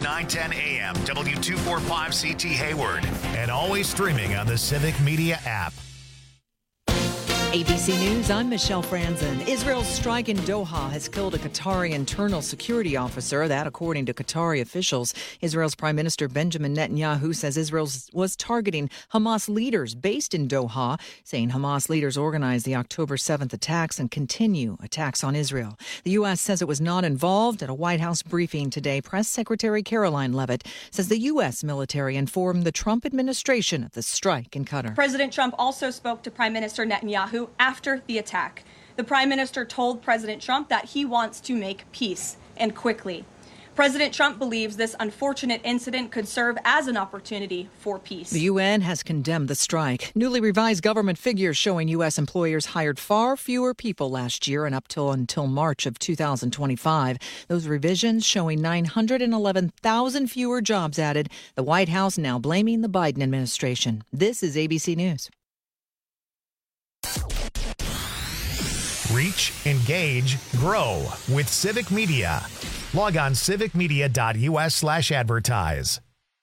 910 AM, W245CT Hayward, and always streaming on the Civic Media app. ABC News, I'm Michelle Franzen. Israel's strike in Doha has killed a Qatari internal security officer. That, according to Qatari officials. Israel's Prime Minister Benjamin Netanyahu says Israel was targeting Hamas leaders based in Doha, saying Hamas leaders organized the October 7th attacks and continue attacks on Israel. The U.S. says it was not involved. At a White House briefing today, Press Secretary Caroline Leavitt says the U.S. military informed the Trump administration of the strike in Qatar. President Trump also spoke to Prime Minister Netanyahu after the attack. The Prime Minister told President Trump that he wants to make peace, and quickly. President Trump believes this unfortunate incident could serve as an opportunity for peace. The UN has condemned the strike. Newly revised government figures showing U.S. employers hired far fewer people last year and until March of 2025. Those revisions showing 911,000 fewer jobs added. The White House now blaming the Biden administration. This is ABC News. Reach, engage, grow with Civic Media. Log on civicmedia.us/advertise.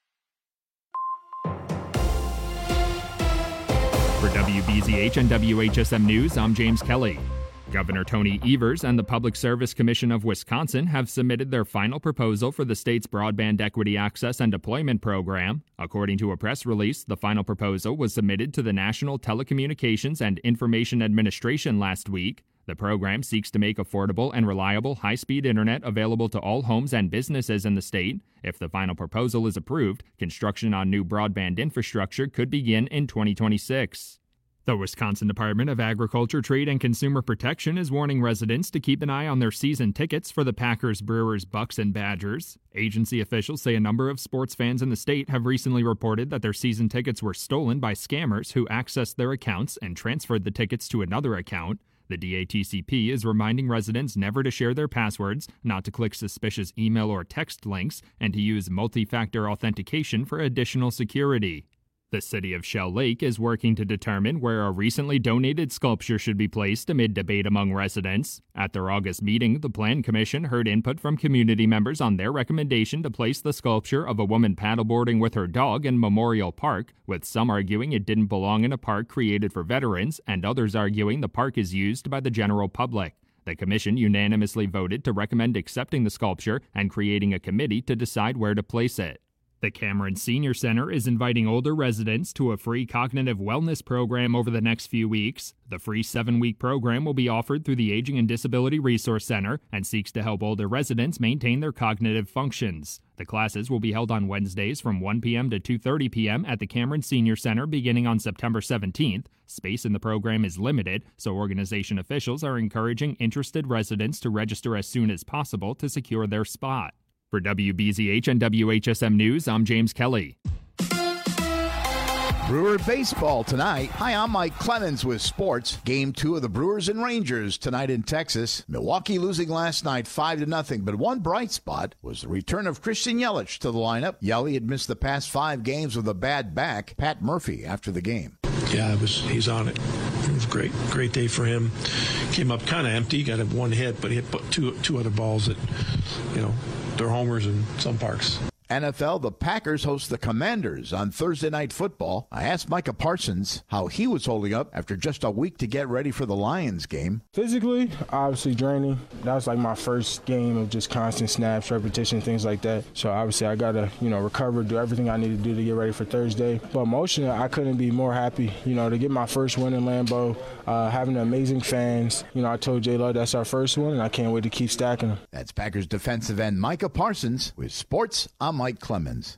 For WBZH and WHSM News, I'm James Kelly. Governor Tony Evers and the Public Service Commission of Wisconsin have submitted their final proposal for the state's Broadband Equity Access and Deployment Program. According to a press release, the final proposal was submitted to the National Telecommunications and Information Administration last week. The program seeks to make affordable and reliable high-speed internet available to all homes and businesses in the state. If the final proposal is approved, construction on new broadband infrastructure could begin in 2026. The Wisconsin Department of Agriculture, Trade, and Consumer Protection is warning residents to keep an eye on their season tickets for the Packers, Brewers, Bucks, and Badgers. Agency officials say a number of sports fans in the state have recently reported that their season tickets were stolen by scammers who accessed their accounts and transferred the tickets to another account. The DATCP is reminding residents never to share their passwords, not to click suspicious email or text links, and to use multi-factor authentication for additional security. The city of Shell Lake is working to determine where a recently donated sculpture should be placed amid debate among residents. At their August meeting, the Plan Commission heard input from community members on their recommendation to place the sculpture of a woman paddleboarding with her dog in Memorial Park, with some arguing it didn't belong in a park created for veterans and others arguing the park is used by the general public. The commission unanimously voted to recommend accepting the sculpture and creating a committee to decide where to place it. The Cameron Senior Center is inviting older residents to a free cognitive wellness program over the next few weeks. The free 7-week program will be offered through the Aging and Disability Resource Center and seeks to help older residents maintain their cognitive functions. The classes will be held on Wednesdays from 1 p.m. to 2:30 p.m. at the Cameron Senior Center beginning on September 17th. Space in the program is limited, so organization officials are encouraging interested residents to register as soon as possible to secure their spot. For WBZH and WHSM News, I'm James Kelly. Brewer baseball tonight. Hi, I'm Mike Clemens with sports. Game 2 of the Brewers and Rangers tonight in Texas. Milwaukee losing last night 5-0, but one bright spot was the return of Christian Yelich to the lineup. Yelly had missed the past 5 games with a bad back. Pat Murphy after the game. Yeah, he's on it. It was a great day for him. Came up kind of empty, got one hit, but he hit two other balls that, they're homers in some parks. NFL, the Packers host the Commanders on Thursday Night Football. I asked Micah Parsons how he was holding up after just a week to get ready for the Lions game. Physically, obviously draining. That was like my first game of just constant snaps, repetition, things like that. So obviously I got to, recover, do everything I need to do to get ready for Thursday. But emotionally, I couldn't be more happy, to get my first win in Lambeau, having amazing fans. I told J-Lo that's our first one, and I can't wait to keep stacking them. That's Packers defensive end Micah Parsons with Sports. I'm Mike Clemens.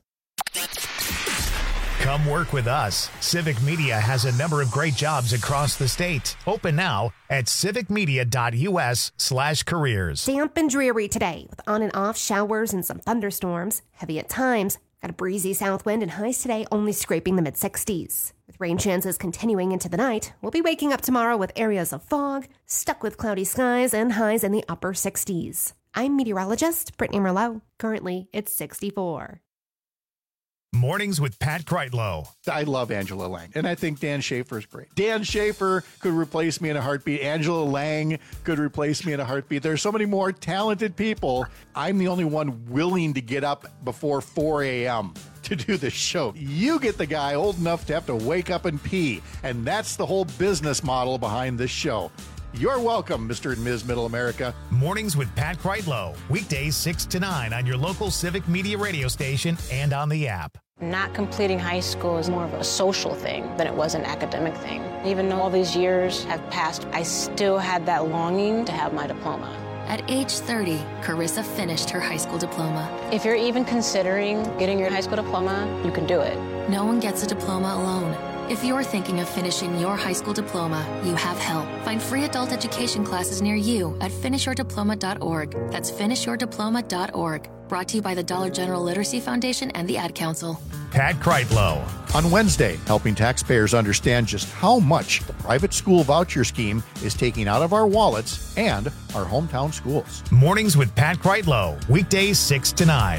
Come work with us. Civic Media has a number of great jobs across the state. Open now at civicmedia.us/careers. Damp and dreary today with on and off showers and some thunderstorms. Heavy at times. Got a breezy south wind and highs today only scraping the mid-60s. With rain chances continuing into the night, we'll be waking up tomorrow with areas of fog, stuck with cloudy skies and highs in the upper 60s. I'm meteorologist Brittany Merlot. Currently, it's 64. Mornings with Pat Kreitlow. I love Angela Lang, and I think Dan Schaefer is great. Dan Schaefer could replace me in a heartbeat. Angela Lang could replace me in a heartbeat. There's so many more talented people. I'm the only one willing to get up before 4 a.m. to do this show. You get the guy old enough to have to wake up and pee, and that's the whole business model behind this show. You're welcome, Mr. and Ms. Middle America. Mornings with Pat Kreitlow. Weekdays 6 to 9 on your local Civic Media radio station and on the app. Not completing high school is more of a social thing than it was an academic thing. Even though all these years have passed, I still had that longing to have my diploma. At age 30, Carissa finished her high school diploma. If you're even considering getting your high school diploma, you can do it. No one gets a diploma alone. If you're thinking of finishing your high school diploma, you have help. Find free adult education classes near you at finishyourdiploma.org. That's finishyourdiploma.org. Brought to you by the Dollar General Literacy Foundation and the Ad Council. Pat Kreitlow. On Wednesday, helping taxpayers understand just how much the private school voucher scheme is taking out of our wallets and our hometown schools. Mornings with Pat Kreitlow. Weekdays 6 to 9.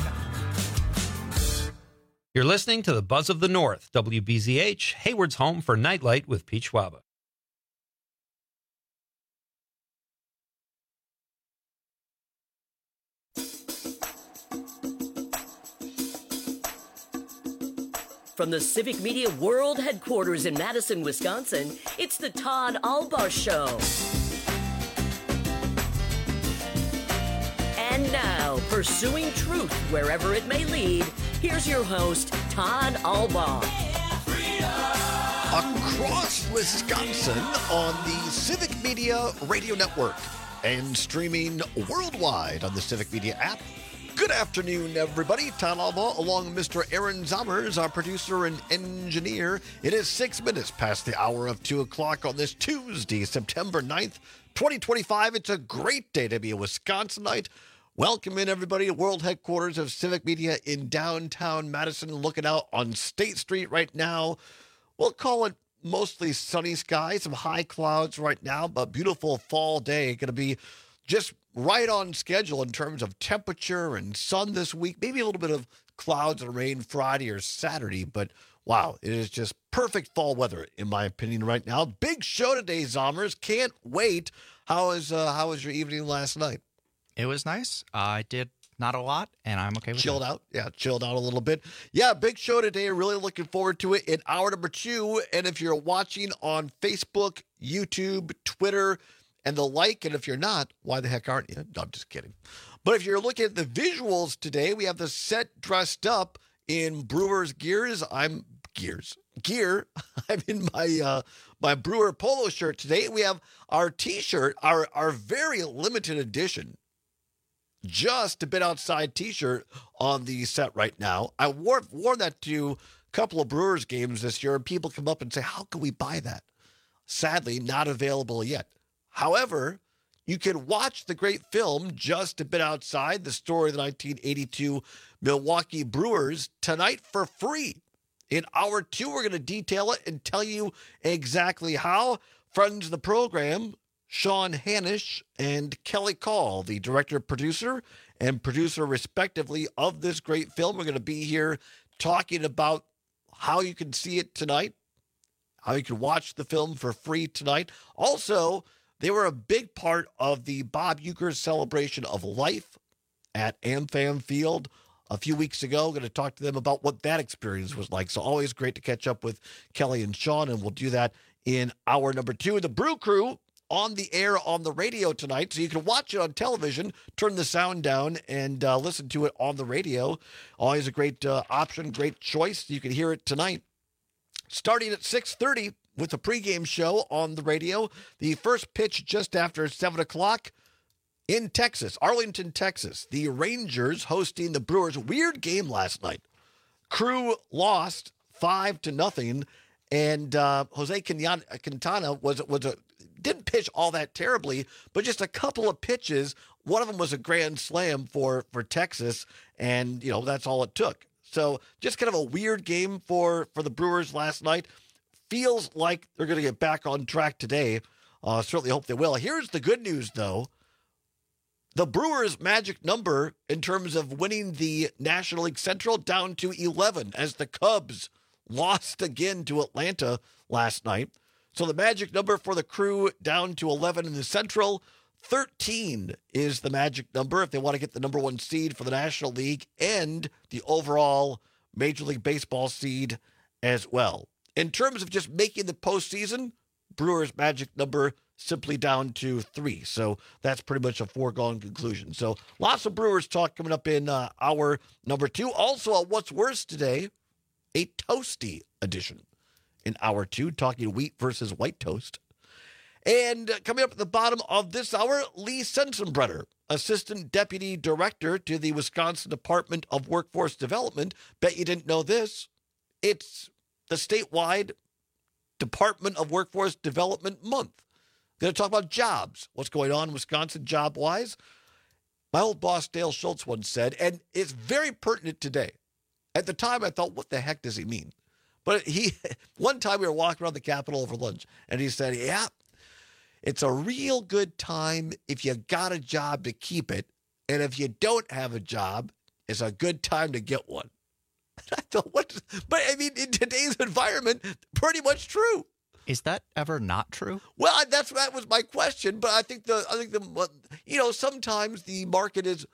You're listening to the Buzz of the North, WBZH, Hayward's home for Nightlight with Pete Schwaba. From the Civic Media World Headquarters in Madison, Wisconsin, it's the Todd Albaugh Show. And now, pursuing truth wherever it may lead, here's your host, Todd Albaugh. Across Wisconsin on the Civic Media Radio Network and streaming worldwide on the Civic Media app. Good afternoon, everybody. Todd Albaugh along with Mr. Aaron Zommers, our producer and engineer. It is 6 minutes past the hour of 2 o'clock on this Tuesday, September 9th, 2025. It's a great day to be a Wisconsinite. Welcome in, everybody, to World Headquarters of Civic Media in downtown Madison. Looking out on State Street right now. We'll call it mostly sunny skies, some high clouds right now, but beautiful fall day. Going to be just right on schedule in terms of temperature and sun this week. Maybe a little bit of clouds and rain Friday or Saturday, but wow, it is just perfect fall weather, in my opinion, right now. Big show today, Zommers. Can't wait. How was your evening last night? It was nice. I did not a lot, and I'm okay with it. Chilled out. Yeah, chilled out a little bit. Yeah, big show today. Really looking forward to it in hour number 2. And if you're watching on Facebook, YouTube, Twitter, and the like, and if you're not, why the heck aren't you? No, I'm just kidding. But if you're looking at the visuals today, we have the set dressed up in Brewers gear. I'm in my Brewer polo shirt today. We have our T-shirt, our very limited edition, just a bit outside T-shirt on the set right now. I wore that to a couple of Brewers games this year, and people come up and say, how can we buy that? Sadly, not available yet. However, you can watch the great film Just a Bit Outside, the story of the 1982 Milwaukee Brewers, tonight for free. In hour 2, we're going to detail it and tell you exactly how. Friends of the program, Sean Hanisch and Kelly Call, the director, producer, and producer respectively of this great film, are going to be here talking about how you can see it tonight, how you can watch the film for free tonight. Also, they were a big part of the Bob Uecker celebration of life at AmFam Field a few weeks ago. Going to talk to them about what that experience was like. So always great to catch up with Kelly and Sean, and we'll do that in hour number 2. The Brew Crew on the air on the radio tonight, so you can watch it on television, turn the sound down, and listen to it on the radio. Always a great option, great choice. You can hear it tonight. Starting at 6:30 with a pregame show on the radio. The first pitch just after 7 o'clock in Texas, Arlington, Texas. The Rangers hosting the Brewers. Weird game last night. Crew lost 5-0, and Jose Quintana didn't pitch all that terribly, but just a couple of pitches. One of them was a grand slam for Texas, and that's all it took. So just kind of a weird game for the Brewers last night. Feels like they're going to get back on track today. Certainly hope they will. Here's the good news, though. The Brewers' magic number in terms of winning the National League Central down to 11 as the Cubs lost again to Atlanta last night. So the magic number for the Crew down to 11 in the Central. 13 is the magic number if they want to get the number one seed for the National League and the overall Major League Baseball seed as well. In terms of just making the postseason, Brewers' magic number simply down to 3. So that's pretty much a foregone conclusion. So lots of Brewers talk coming up in hour number 2. Also on What's Worse today, a toasty edition in hour 2, talking wheat versus white toast. And coming up at the bottom of this hour, Lee Sensenbrenner, Assistant Deputy Director to the Wisconsin Department of Workforce Development. Bet you didn't know this. It's the statewide Department of Workforce Development Month. Going to talk about jobs, what's going on in Wisconsin job-wise. My old boss, Dale Schultz, once said, and it's very pertinent today. At the time, I thought, what the heck does he mean? But one time we were walking around the Capitol over lunch, and he said, yeah, it's a real good time if you got a job to keep it, and if you don't have a job, it's a good time to get one. I thought, what? But I mean, in today's environment, pretty much true. Is that ever not true? Well, that was my question. But I think sometimes the market is,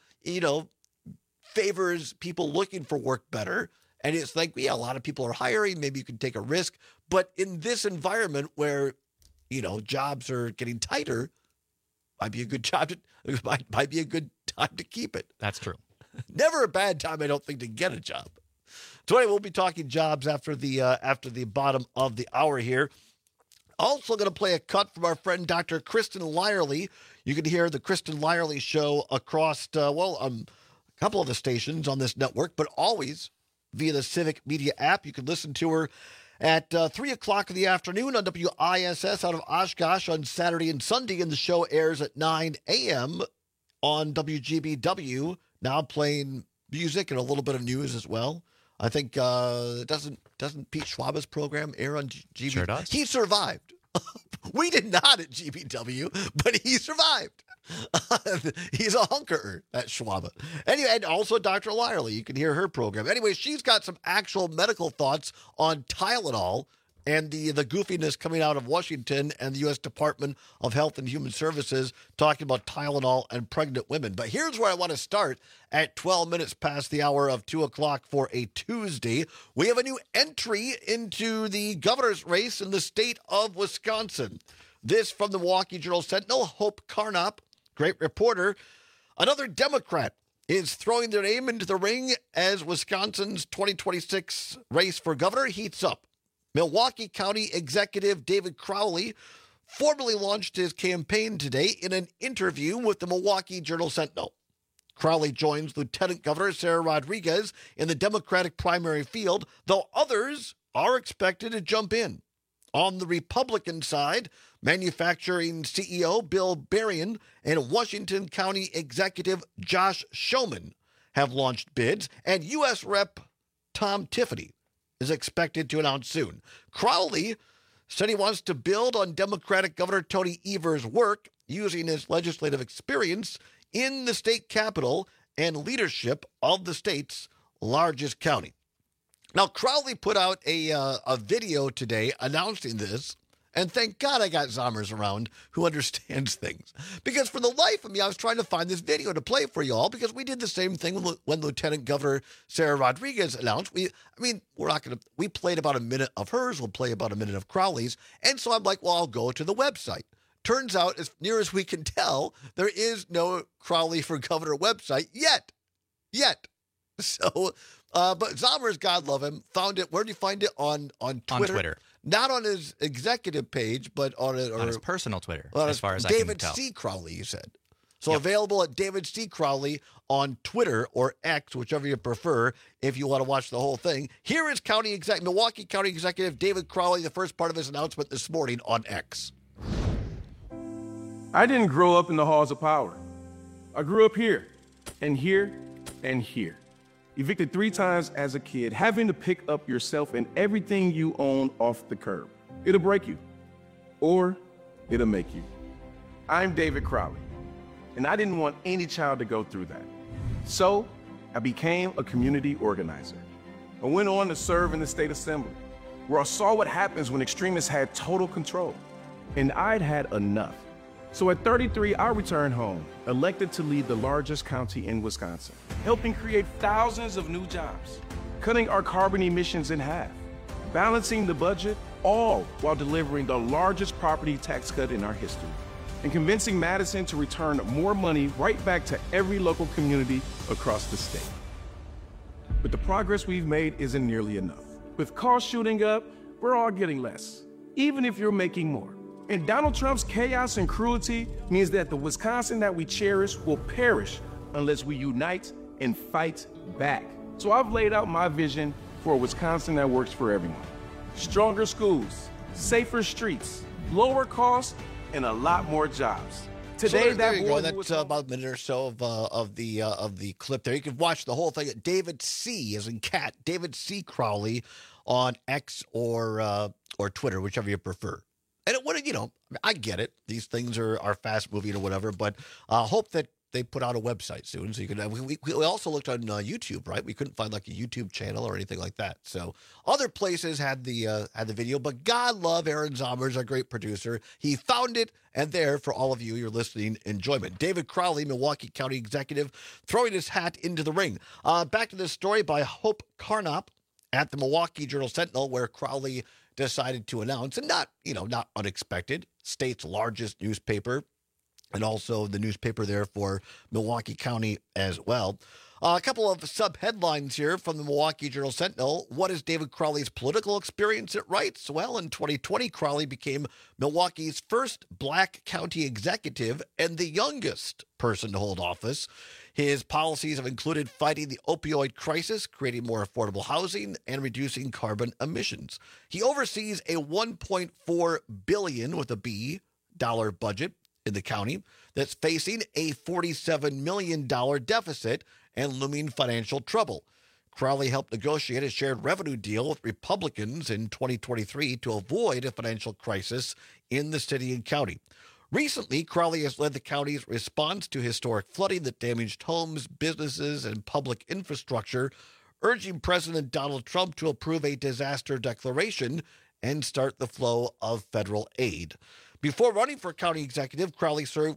favors people looking for work better. And it's like, yeah, a lot of people are hiring. Maybe you can take a risk. But in this environment where, jobs are getting tighter, might be a good might be a good time to keep it. That's true. Never a bad time, I don't think, to get a job. So anyway, we'll be talking jobs after the bottom of the hour here. Also going to play a cut from our friend Dr. Kristen Lyerly. You can hear the Kristen Lyerly show across, a couple of the stations on this network, but always via the Civic Media app. You can listen to her at 3 o'clock in the afternoon on WISS out of Oshkosh on Saturday and Sunday, and the show airs at 9 a.m. on WGBW, now playing music and a little bit of news as well. I think doesn't Pete Schwaba's program air on GBW? Sure does. He survived. We did not at GBW, but he survived. He's a hunker, that Schwaba. Anyway, and also Dr. Lyerly. You can hear her program. Anyway, she's got some actual medical thoughts on Tylenol and the goofiness coming out of Washington and the U.S. Department of Health and Human Services talking about Tylenol and pregnant women. But here's where I want to start at 12 minutes past the hour of 2 o'clock for a Tuesday. We have a new entry into the governor's race in the state of Wisconsin. This from the Milwaukee Journal-Sentinel, Hope Carnop, great reporter. Another Democrat is throwing their name into the ring as Wisconsin's 2026 race for governor heats up. Milwaukee County Executive David Crowley formally launched his campaign today in an interview with the Milwaukee Journal-Sentinel. Crowley joins Lieutenant Governor Sarah Rodriguez in the Democratic primary field, though others are expected to jump in. On the Republican side, manufacturing CEO Bill Berrien and Washington County Executive Josh Schoeman have launched bids, and U.S. Rep. Tom Tiffany is expected to announce soon. Crowley said he wants to build on Democratic Governor Tony Evers' work using his legislative experience in the state capital and leadership of the state's largest county. Now, Crowley put out a video today announcing this, and thank God I got Zommers around who understands things. Because for the life of me, I was trying to find this video to play for you all, because we did the same thing when Lieutenant Governor Sarah Rodriguez announced. We played about a minute of hers, we'll play about a minute of Crowley's, and so I'm like, well, I'll go to the website. Turns out, as near as we can tell, there is no Crowley for Governor website yet. So, but Zommers, God love him, found it. Where did you find it? On Twitter? On Twitter. Not on his executive page, but on his personal Twitter, as far as I can tell. David C. Crowley, you said. So available at David C. Crowley on Twitter or X, whichever you prefer, if you want to watch the whole thing. Here is Milwaukee County Executive David Crowley, the first part of his announcement this morning on X. I didn't grow up in the halls of power. I grew up here, and here, and here. Evicted 3 times as a kid, having to pick up yourself and everything you own off the curb. It'll break you, or it'll make you. I'm David Crowley. and I didn't want any child to go through that. So I became a community organizer. I went on to serve in the state assembly, where I saw what happens when extremists had total control. And I'd had enough. So at 33, I returned home, elected to lead the largest county in Wisconsin, helping create thousands of new jobs, cutting our carbon emissions in half, balancing the budget, all while delivering the largest property tax cut in our history, and convincing Madison to return more money right back to every local community across the state. But the progress we've made isn't nearly enough. With costs shooting up, we're all getting less, even if you're making more. And Donald Trump's chaos and cruelty means that the Wisconsin that we cherish will perish unless we unite and fight back. So I've laid out my vision for a Wisconsin that works for everyone. Stronger schools, safer streets, lower costs, and a lot more jobs. Today, so there you go. That's about a minute or so of the clip there. You can watch the whole thing at David C. as in cat, David C. Crowley on X or Twitter, whichever you prefer. And it would, I get it. These things are fast moving or whatever, but hope that they put out a website soon. So you can. We also looked on YouTube, right? We couldn't find like a YouTube channel or anything like that. So other places had the video, but God love Aaron Zommers, our great producer. He found it, and there for all of you, your listening enjoyment. David Crowley, Milwaukee County Executive, throwing his hat into the ring. Back to this story by Hope Carnop at the Milwaukee Journal-Sentinel, where Crowley decided to announce, and not unexpected, state's largest newspaper, and also the newspaper there for Milwaukee County as well. A couple of sub-headlines here from the Milwaukee Journal-Sentinel. What is David Crowley's political experience? It writes, well, in 2020, Crowley became Milwaukee's first black county executive and the youngest person to hold office. His policies have included fighting the opioid crisis, creating more affordable housing, and reducing carbon emissions. He oversees a $1.4 billion with a B dollar budget in the county that's facing a $47 million deficit and looming financial trouble. Crowley helped negotiate a shared revenue deal with Republicans in 2023 to avoid a financial crisis in the city and county. Recently, Crowley has led the county's response to historic flooding that damaged homes, businesses, and public infrastructure, urging President Donald Trump to approve a disaster declaration and start the flow of federal aid. Before running for county executive, Crowley served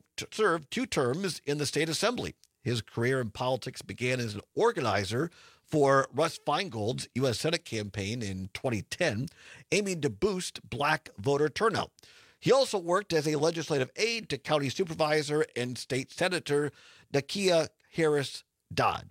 2 terms in the state assembly. His career in politics began as an organizer for Russ Feingold's U.S. Senate campaign in 2010, aiming to boost black voter turnout. He also worked as a legislative aide to County Supervisor and State Senator Nakia Harris Dodd.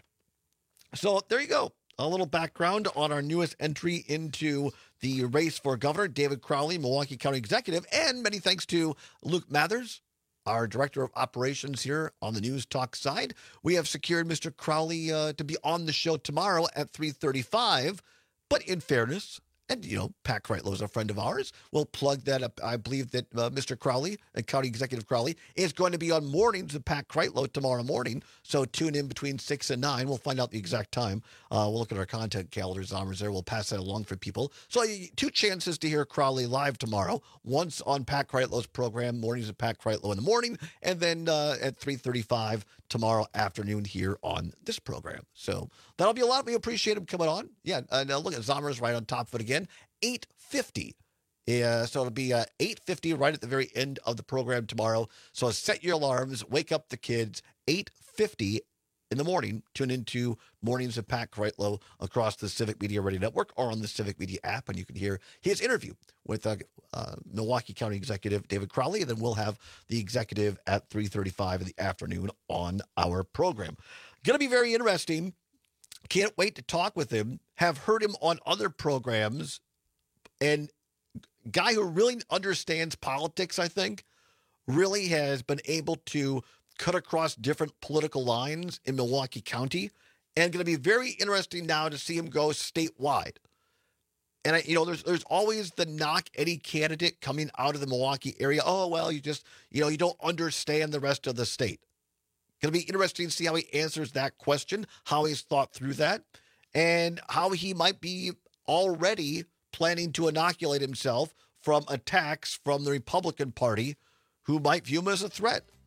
So there you go. A little background on our newest entry into the race for governor, David Crowley, Milwaukee County Executive, and many thanks to Luke Mathers, our Director of Operations here on the News Talk side. We have secured Mr. Crowley to be on the show tomorrow at 3:35, but in fairness, and, Pat Kreitlow is a friend of ours. We'll plug that up. I believe that Mr. Crowley, County Executive Crowley, is going to be on mornings with Pat Kreitlow tomorrow morning. So tune in between 6 and 9. We'll find out the exact time. We'll look at our content calendars there. We'll pass that along for people. So 2 chances to hear Crowley live tomorrow. Once on Pat Kreitlow's program, mornings with Pat Kreitlow in the morning, and then at 3:35 tomorrow afternoon here on this program. So that'll be a lot. We appreciate him coming on. Yeah, and look at Zommers right on top of it again. 8:50. Yeah, so it'll be 8:50 right at the very end of the program tomorrow. So set your alarms, wake up the kids. 8:50 in the morning. Tune into Mornings with Pat Kreitlow across the Civic Media Radio Network or on the Civic Media app, and you can hear his interview with Milwaukee County Executive David Crowley, and then we'll have the executive at 3:35 in the afternoon on our program. Going to be very interesting. Can't wait to talk with him. Have heard him on other programs, and guy who really understands politics, I think, really has been able to cut across different political lines in Milwaukee County, and going to be very interesting now to see him go statewide. And there's always the knock any candidate coming out of the Milwaukee area. Oh, well, you just, you don't understand the rest of the state. Going to be interesting to see how he answers that question, how he's thought through that, and how he might be already planning to inoculate himself from attacks from the Republican Party who might view him as a threat.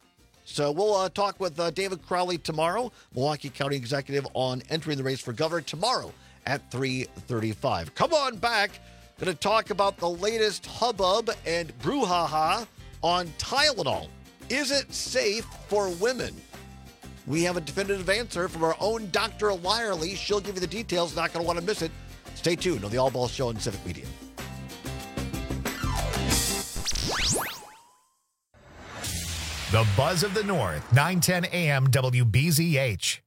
So we'll talk with David Crowley tomorrow, Milwaukee County Executive, on entering the race for governor tomorrow at 3:35. Come on back. Going to talk about the latest hubbub and brouhaha on Tylenol. Is it safe for women? We have a definitive answer from our own Dr. Lyerly. She'll give you the details. Not going to want to miss it. Stay tuned on the All Ball Show on Civic Media. The Buzz of the North, 910 AM WBZH.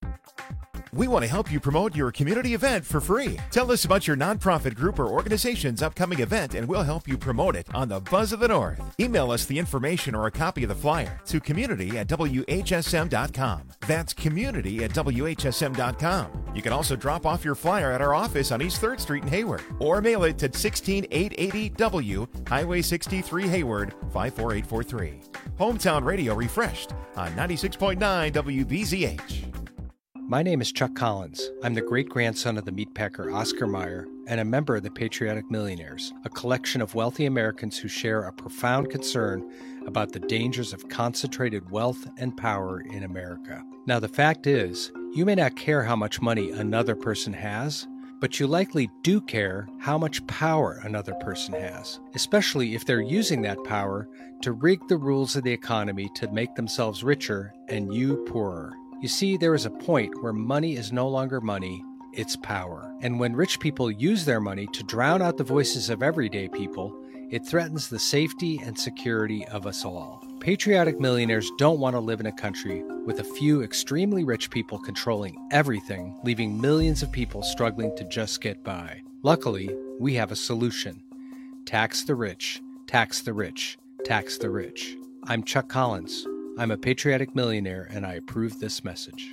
We want to help you promote your community event for free. Tell us about your nonprofit group or organization's upcoming event, and we'll help you promote it on the Buzz of the North. Email us the information or a copy of the flyer to community@WHSM.com. That's community@WHSM.com. You can also drop off your flyer at our office on East 3rd Street in Hayward, or mail it to 16880 W, Highway 63 Hayward, 54843. Hometown Radio refreshed on 96.9 WBZH. My name is Chuck Collins. I'm the great-grandson of the meatpacker Oscar Mayer and a member of the Patriotic Millionaires, a collection of wealthy Americans who share a profound concern about the dangers of concentrated wealth and power in America. Now, the fact is, you may not care how much money another person has, but you likely do care how much power another person has, especially if they're using that power to rig the rules of the economy to make themselves richer and you poorer. You see, there is a point where money is no longer money, it's power. And when rich people use their money to drown out the voices of everyday people, it threatens the safety and security of us all. Patriotic Millionaires don't want to live in a country with a few extremely rich people controlling everything, leaving millions of people struggling to just get by. Luckily, we have a solution. Tax the rich, tax the rich, tax the rich. I'm Chuck Collins. I'm a patriotic millionaire, and I approve this message.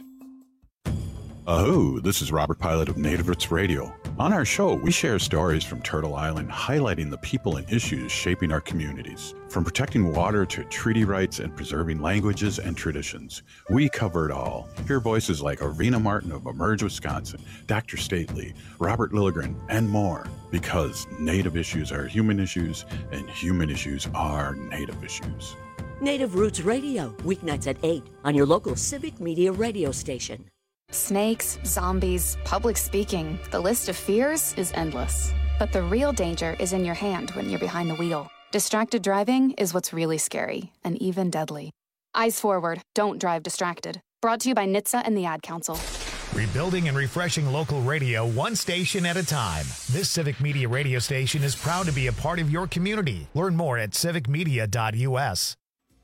Aho, this is Robert Pilot of Native Roots Radio. On our show, we share stories from Turtle Island highlighting the people and issues shaping our communities. From protecting water to treaty rights and preserving languages and traditions, we cover it all. Hear voices like Arena Martin of Emerge, Wisconsin, Dr. Stately, Robert Lilligren, and more. Because Native issues are human issues, and human issues are Native issues. Native Roots Radio, weeknights at 8 on your local Civic Media radio station. Snakes, zombies, public speaking. The list of fears is endless. But the real danger is in your hand when you're behind the wheel. Distracted driving is what's really scary and even deadly. Eyes forward, don't drive distracted. Brought to you by NHTSA and the Ad Council. Rebuilding and refreshing local radio one station at a time. This Civic Media radio station is proud to be a part of your community. Learn more at civicmedia.us.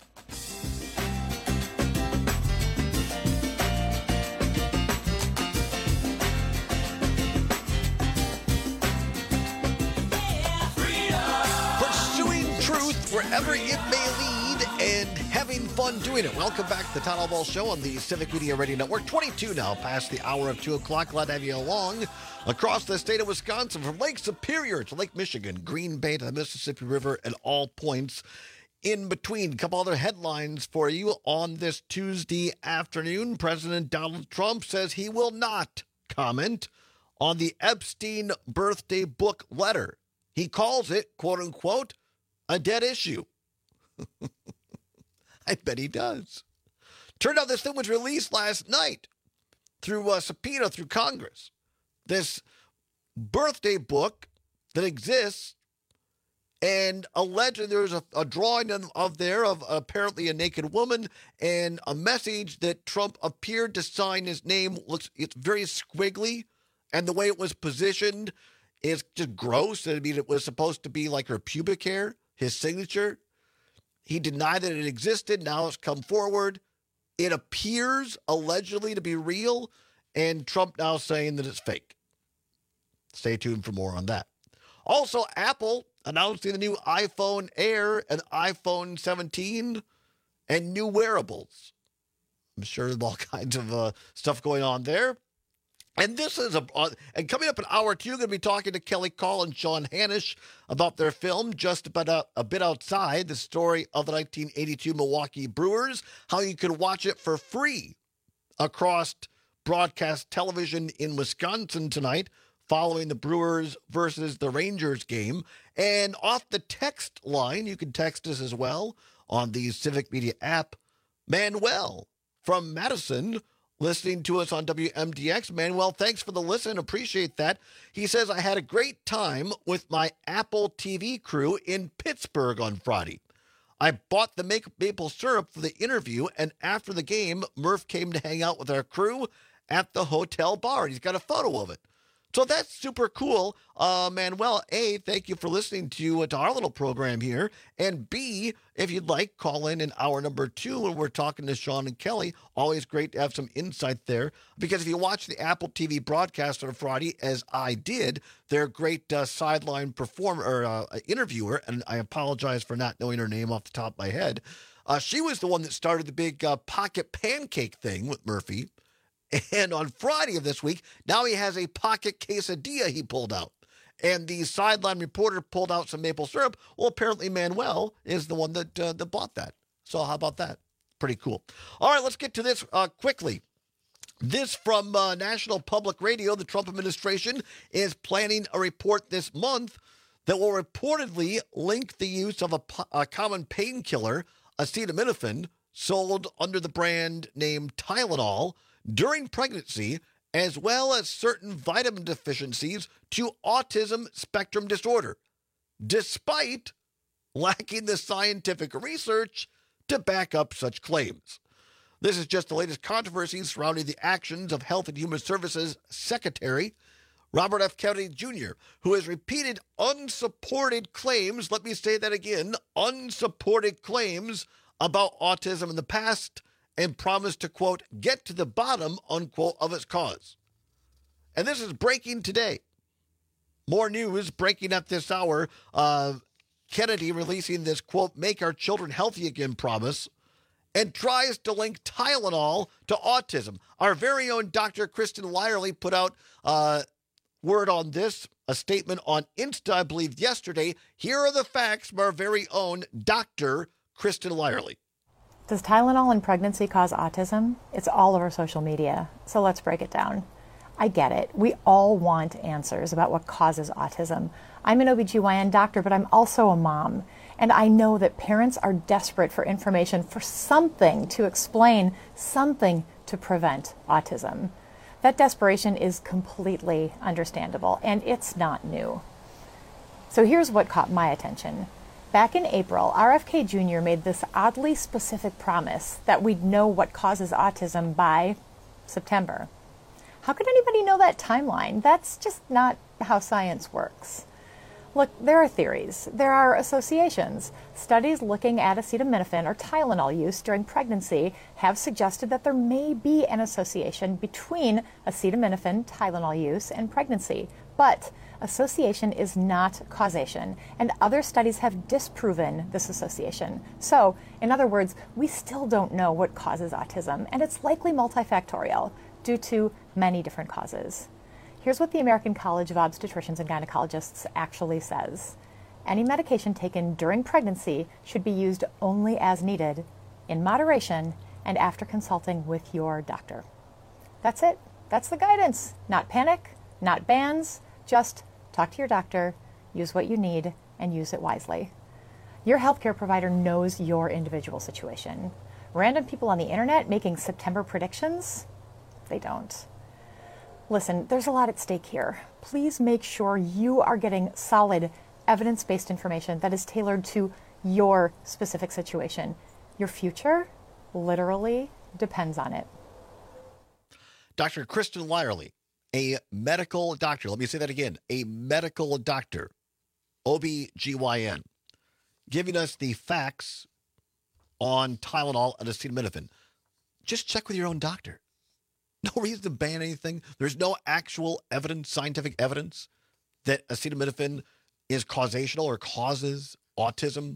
Pursuing truth wherever it may lead and having fun doing it. Welcome back to the Town Hall Ball Show on the Civic Media Radio Network. 22 now, past the hour of 2 o'clock. Glad to have you along across the state of Wisconsin, from Lake Superior to Lake Michigan, Green Bay to the Mississippi River, and all points in between. A couple other headlines for you on this Tuesday afternoon. President Donald Trump says he will not comment on the Epstein birthday book letter. He calls it, quote unquote, a dead issue. I bet he does. Turned out this thing was released last night through a subpoena through Congress. This birthday book that exists, and allegedly there's a drawing of apparently a naked woman and a message that Trump appeared to sign his name. It's very squiggly, and the way it was positioned is just gross. I mean, it was supposed to be like her pubic hair, his signature. He denied that it existed. Now it's come forward. It appears allegedly to be real, and Trump now saying that it's fake. Stay tuned for more on that. Also, Apple announcing the new iPhone Air and iPhone 17 and new wearables. I'm sure there's all kinds of stuff going on there. And this is and coming up in hour 2, going to be talking to Kelly Call and Sean Hanisch about their film, Just About a Bit Outside, the story of the 1982 Milwaukee Brewers, how you can watch it for free across broadcast television in Wisconsin tonight, following the Brewers versus the Rangers game. And off the text line, you can text us as well on the Civic Media app, Manuel from Madison, listening to us on WMDX. Manuel, thanks for the listen. Appreciate that. He says, I had a great time with my Apple TV crew in Pittsburgh on Friday. I bought the maple syrup for the interview, and after the game, Murph came to hang out with our crew at the hotel bar. He's got a photo of it. So that's super cool. Manuel, A, thank you for listening to our little program here. And B, if you'd like, call in hour number 2 when we're talking to Sean and Kelly. Always great to have some insight there. Because if you watch the Apple TV broadcast on Friday, as I did, their great sideline performer or interviewer, and I apologize for not knowing her name off the top of my head, she was the one that started the big pocket pancake thing with Murphy. And on Friday of this week, now he has a pocket quesadilla he pulled out. And the sideline reporter pulled out some maple syrup. Well, apparently Manuel is the one that bought that. So how about that? Pretty cool. All right, let's get to this quickly. This from National Public Radio. The Trump administration is planning a report this month that will reportedly link the use of a common painkiller, acetaminophen, sold under the brand name Tylenol, during pregnancy, as well as certain vitamin deficiencies to autism spectrum disorder, despite lacking the scientific research to back up such claims. This is just the latest controversy surrounding the actions of Health and Human Services Secretary Robert F. Kennedy Jr., who has repeated unsupported claims, let me say that again, unsupported claims about autism in the past, and promised to, quote, get to the bottom, unquote, of its cause. And this is breaking today. More news breaking at this hour. Kennedy releasing this, quote, make our children healthy again promise, and tries to link Tylenol to autism. Our very own Dr. Kristen Lyerly put out word on this, a statement on Insta, I believe, yesterday. Here are the facts from our very own Dr. Kristen Lyerly. Does Tylenol in pregnancy cause autism? It's all over social media, so let's break it down. I get it. We all want answers about what causes autism. I'm an OBGYN doctor, but I'm also a mom, and I know that parents are desperate for information, for something to explain, something to prevent autism. That desperation is completely understandable, and it's not new. So here's what caught my attention. Back in April, RFK Jr. made this oddly specific promise that we'd know what causes autism by September. How could anybody know that timeline? That's just not how science works. Look, there are theories. There are associations. Studies looking at acetaminophen or Tylenol use during pregnancy have suggested that there may be an association between acetaminophen, Tylenol use, and pregnancy. But association is not causation, and other studies have disproven this association. So, in other words, we still don't know what causes autism, and it's likely multifactorial due to many different causes. Here's what the American College of Obstetricians and Gynecologists actually says. Any medication taken during pregnancy should be used only as needed, in moderation, and after consulting with your doctor. That's it. That's the guidance. Not panic, not bans, just talk to your doctor, use what you need, and use it wisely. Your healthcare provider knows your individual situation. Random people on the internet making September predictions? They don't. Listen, there's a lot at stake here. Please make sure you are getting solid, evidence-based information that is tailored to your specific situation. Your future literally depends on it. Dr. Kristen Lyerly, a medical doctor. Let me say that again. A medical doctor, OBGYN, giving us the facts on Tylenol and acetaminophen. Just check with your own doctor. No reason to ban anything. There's no actual evidence, scientific evidence, that acetaminophen is causational or causes autism.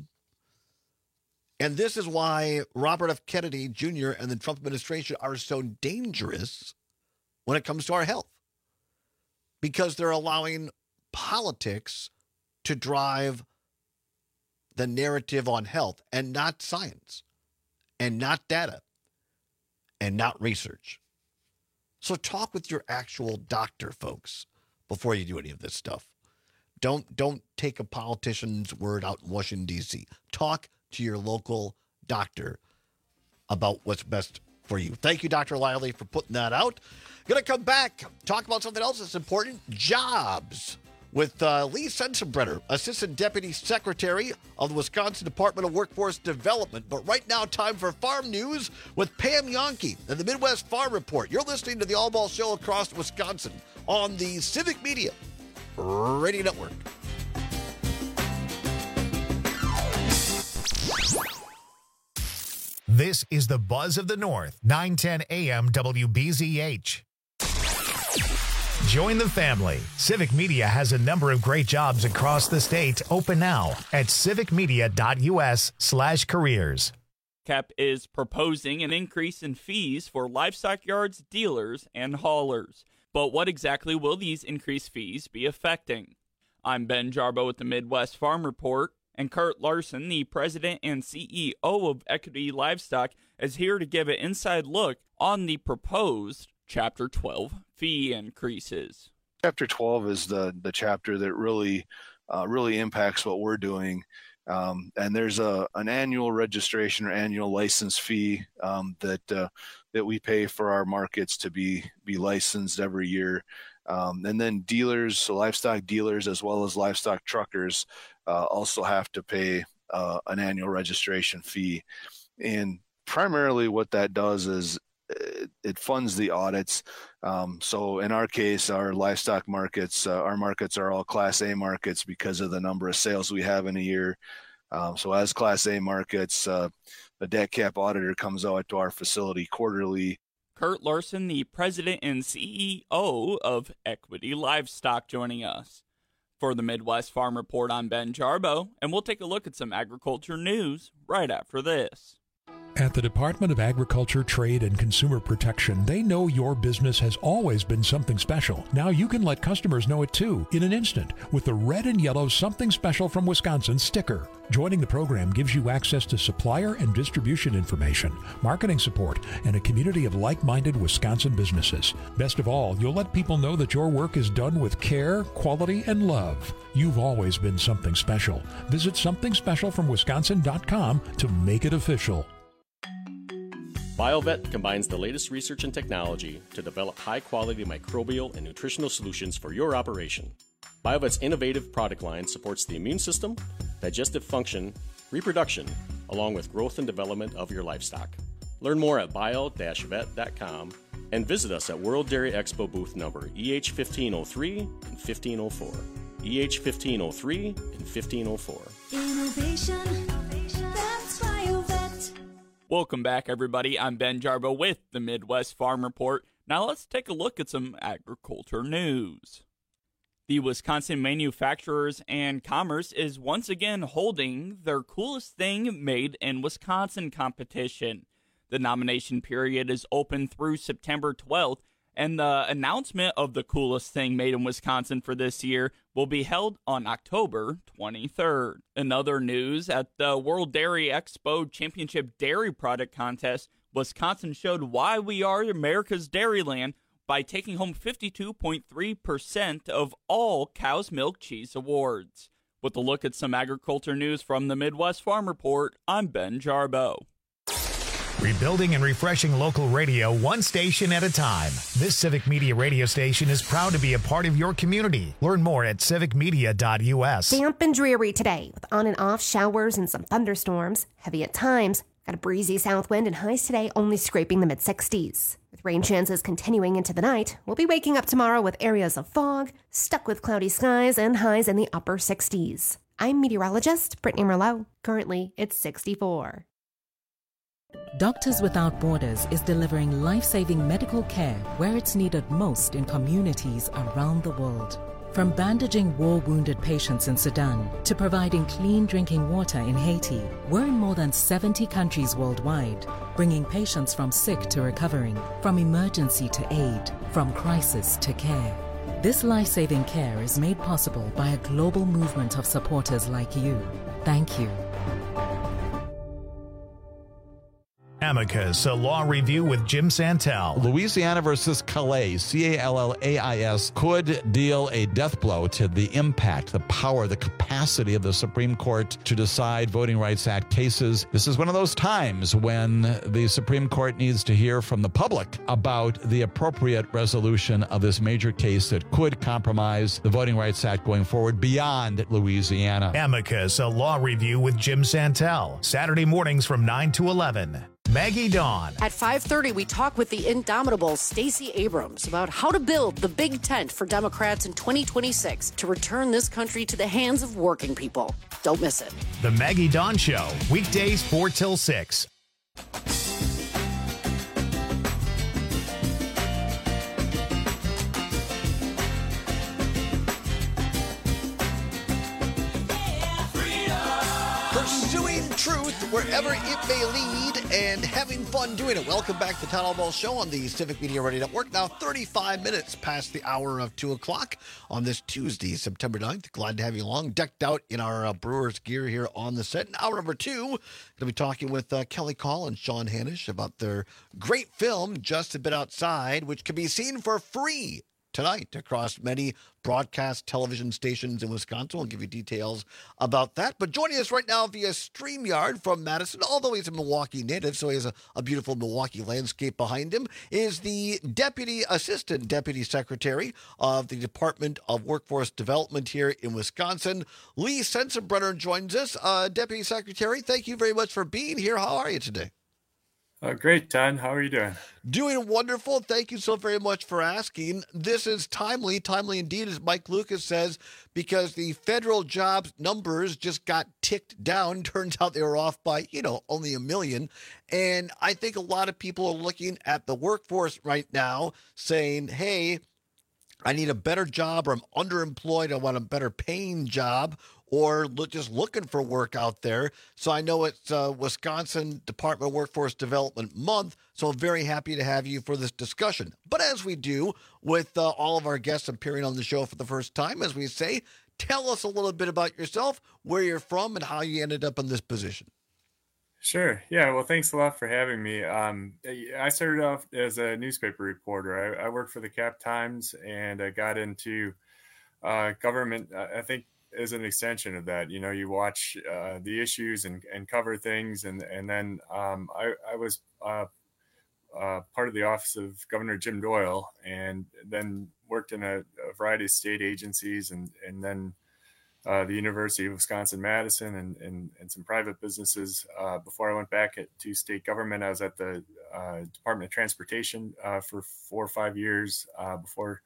And this is why Robert F. Kennedy Jr. and the Trump administration are so dangerous when it comes to our health. Because they're allowing politics to drive the narrative on health and not science and not data and not research. So talk with your actual doctor, folks, before you do any of this stuff. Don't take a politician's word out in Washington, D.C. Talk to your local doctor about what's best for you. Thank you, Dr. Lively, for putting that out. Going to come back, talk about something else that's important, jobs, with Lee Sensenbrenner, Assistant Deputy Secretary of the Wisconsin Department of Workforce Development. But right now, time for farm news with Pam Yonke and the Midwest Farm Report. You're listening to the All Ball Show across Wisconsin on the Civic Media Radio Network. This is the Buzz of the North, 910 AM WBZH. Join the family. Civic Media has a number of great jobs across the state open now at civicmedia.us/careers. CAP is proposing an increase in fees for livestock yards, dealers, and haulers. But what exactly will these increased fees be affecting? I'm Ben Jarbo with the Midwest Farm Report, and Kurt Larson, the president and CEO of Equity Livestock, is here to give an inside look on the proposed Chapter 12 fee increases. Chapter 12 is the chapter that really impacts what we're doing. And there's an annual registration or annual license fee that we pay for our markets to be licensed every year. And then dealers, so livestock dealers, as well as livestock truckers, also have to pay an annual registration fee. And primarily what that does is it funds the audits. So in our case, our livestock markets, our markets are all Class A markets because of the number of sales we have in a year. So as Class A markets, the debt cap auditor comes out to our facility quarterly. Kurt Larson, the president and CEO of Equity Livestock, joining us. For the Midwest Farm Report, I'm Ben Jarbo, and we'll take a look at some agriculture news right after this. At the Department of Agriculture, Trade, and Consumer Protection, they know your business has always been something special. Now you can let customers know it too, in an instant, with the red and yellow Something Special from Wisconsin sticker. Joining the program gives you access to supplier and distribution information, marketing support, and a community of like-minded Wisconsin businesses. Best of all, you'll let people know that your work is done with care, quality, and love. You've always been something special. Visit somethingspecialfromwisconsin.com to make it official. BioVet combines the latest research and technology to develop high-quality microbial and nutritional solutions for your operation. BioVet's innovative product line supports the immune system, digestive function, reproduction, along with growth and development of your livestock. Learn more at bio-vet.com and visit us at World Dairy Expo booth number EH1503 and 1504. EH1503 and 1504. Innovation, that's BioVet. Welcome back, everybody. I'm Ben Jarbo with the Midwest Farm Report. Now let's take a look at some agriculture news. The Wisconsin Manufacturers and Commerce is once again holding their Coolest Thing Made in Wisconsin competition. The nomination period is open through September 12th, and the announcement of the Coolest Thing Made in Wisconsin for this year will be held on October 23rd. In other news, at the World Dairy Expo Championship Dairy Product Contest, Wisconsin showed why we are America's Dairyland by taking home 52.3% of all Cow's Milk Cheese awards. With a look at some agriculture news from the Midwest Farm Report, I'm Ben Jarbo. Rebuilding and refreshing local radio one station at a time. This Civic Media radio station is proud to be a part of your community. Learn more at civicmedia.us. Damp and dreary today with on and off showers and some thunderstorms. Heavy at times. Got a breezy south wind and highs today only scraping the mid-60s. With rain chances continuing into the night, we'll be waking up tomorrow with areas of fog, stuck with cloudy skies, and highs in the upper 60s. I'm meteorologist Brittany Merlot. Currently, it's 64. Doctors Without Borders is delivering life-saving medical care where it's needed most in communities around the world. From bandaging war-wounded patients in Sudan to providing clean drinking water in Haiti, we're in more than 70 countries worldwide, bringing patients from sick to recovering, from emergency to aid, from crisis to care. This life-saving care is made possible by a global movement of supporters like you. Thank you. Amicus, a law review with Jim Santel. Louisiana versus Calais, Callais, could deal a death blow to the impact, the power, the capacity of the Supreme Court to decide Voting Rights Act cases. This is one of those times when the Supreme Court needs to hear from the public about the appropriate resolution of this major case that could compromise the Voting Rights Act going forward beyond Louisiana. Amicus, a law review with Jim Santel. Saturday mornings from 9 to 11. Maggie Dawn. At 5:30, we talk with the indomitable Stacey Abrams about how to build the big tent for Democrats in 2026 to return this country to the hands of working people. Don't miss it. The Maggie Dawn Show, weekdays 4 till 6. Pursuing truth wherever it may lead and having fun doing it. Welcome back to the Town Hall Ball Show on the Civic Media Radio Network. Now 35 minutes past the hour of 2 o'clock on this Tuesday, September 9th. Glad to have you along. Decked out in our Brewers gear here on the set. In hour number 2, going to be talking with Kelly Call and Sean Hanish about their great film, Just a Bit Outside, which can be seen for free tonight across many broadcast television stations in Wisconsin. We'll give you details about that. But joining us right now via StreamYard from Madison, although he's a Milwaukee native, so he has a beautiful Milwaukee landscape behind him, is the Assistant Deputy Secretary of the Department of Workforce Development here in Wisconsin. Lee Sensenbrenner joins us. Deputy Secretary, thank you very much for being here. How are you today? Great, Todd. How are you doing? Doing wonderful. Thank you so very much for asking. This is timely indeed, as Mike Lucas says, because the federal jobs numbers just got ticked down. Turns out they were off by, only 1 million. And I think a lot of people are looking at the workforce right now saying, hey, I need a better job, or I'm underemployed. I want a better paying job, or just looking for work out there. So I know it's Wisconsin Department of Workforce Development Month, so I'm very happy to have you for this discussion. But as we do with all of our guests appearing on the show for the first time, as we say, tell us a little bit about yourself, where you're from, and how you ended up in this position. Sure. Yeah. Well, thanks a lot for having me. I started off as a newspaper reporter. I worked for the Cap Times, and I got into government, I think, as an extension of that. You watch the issues and cover things. And then I was part of the office of Governor Jim Doyle, and then worked in a variety of state agencies, and then the University of Wisconsin-Madison and some private businesses. Before I went back to state government, I was at the Department of Transportation for 4 or 5 years before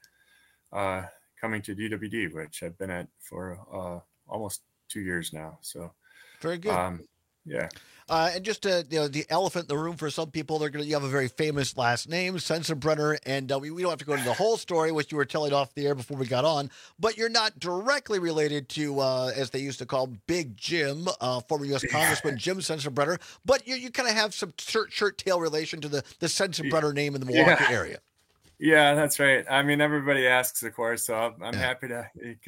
coming to DWD, which I've been at for almost 2 years now. So very good. Yeah. And just the elephant in the room for some people, you have a very famous last name, Sensenbrenner, and we don't have to go into the whole story, which you were telling off the air before we got on, but you're not directly related to, as they used to call Big Jim, former U.S. Congressman Jim Sensenbrenner, but you kind of have some shirt-tail relation to the Sensenbrenner name in the Milwaukee area. Yeah, that's right. I mean, everybody asks, of course, so I'm happy to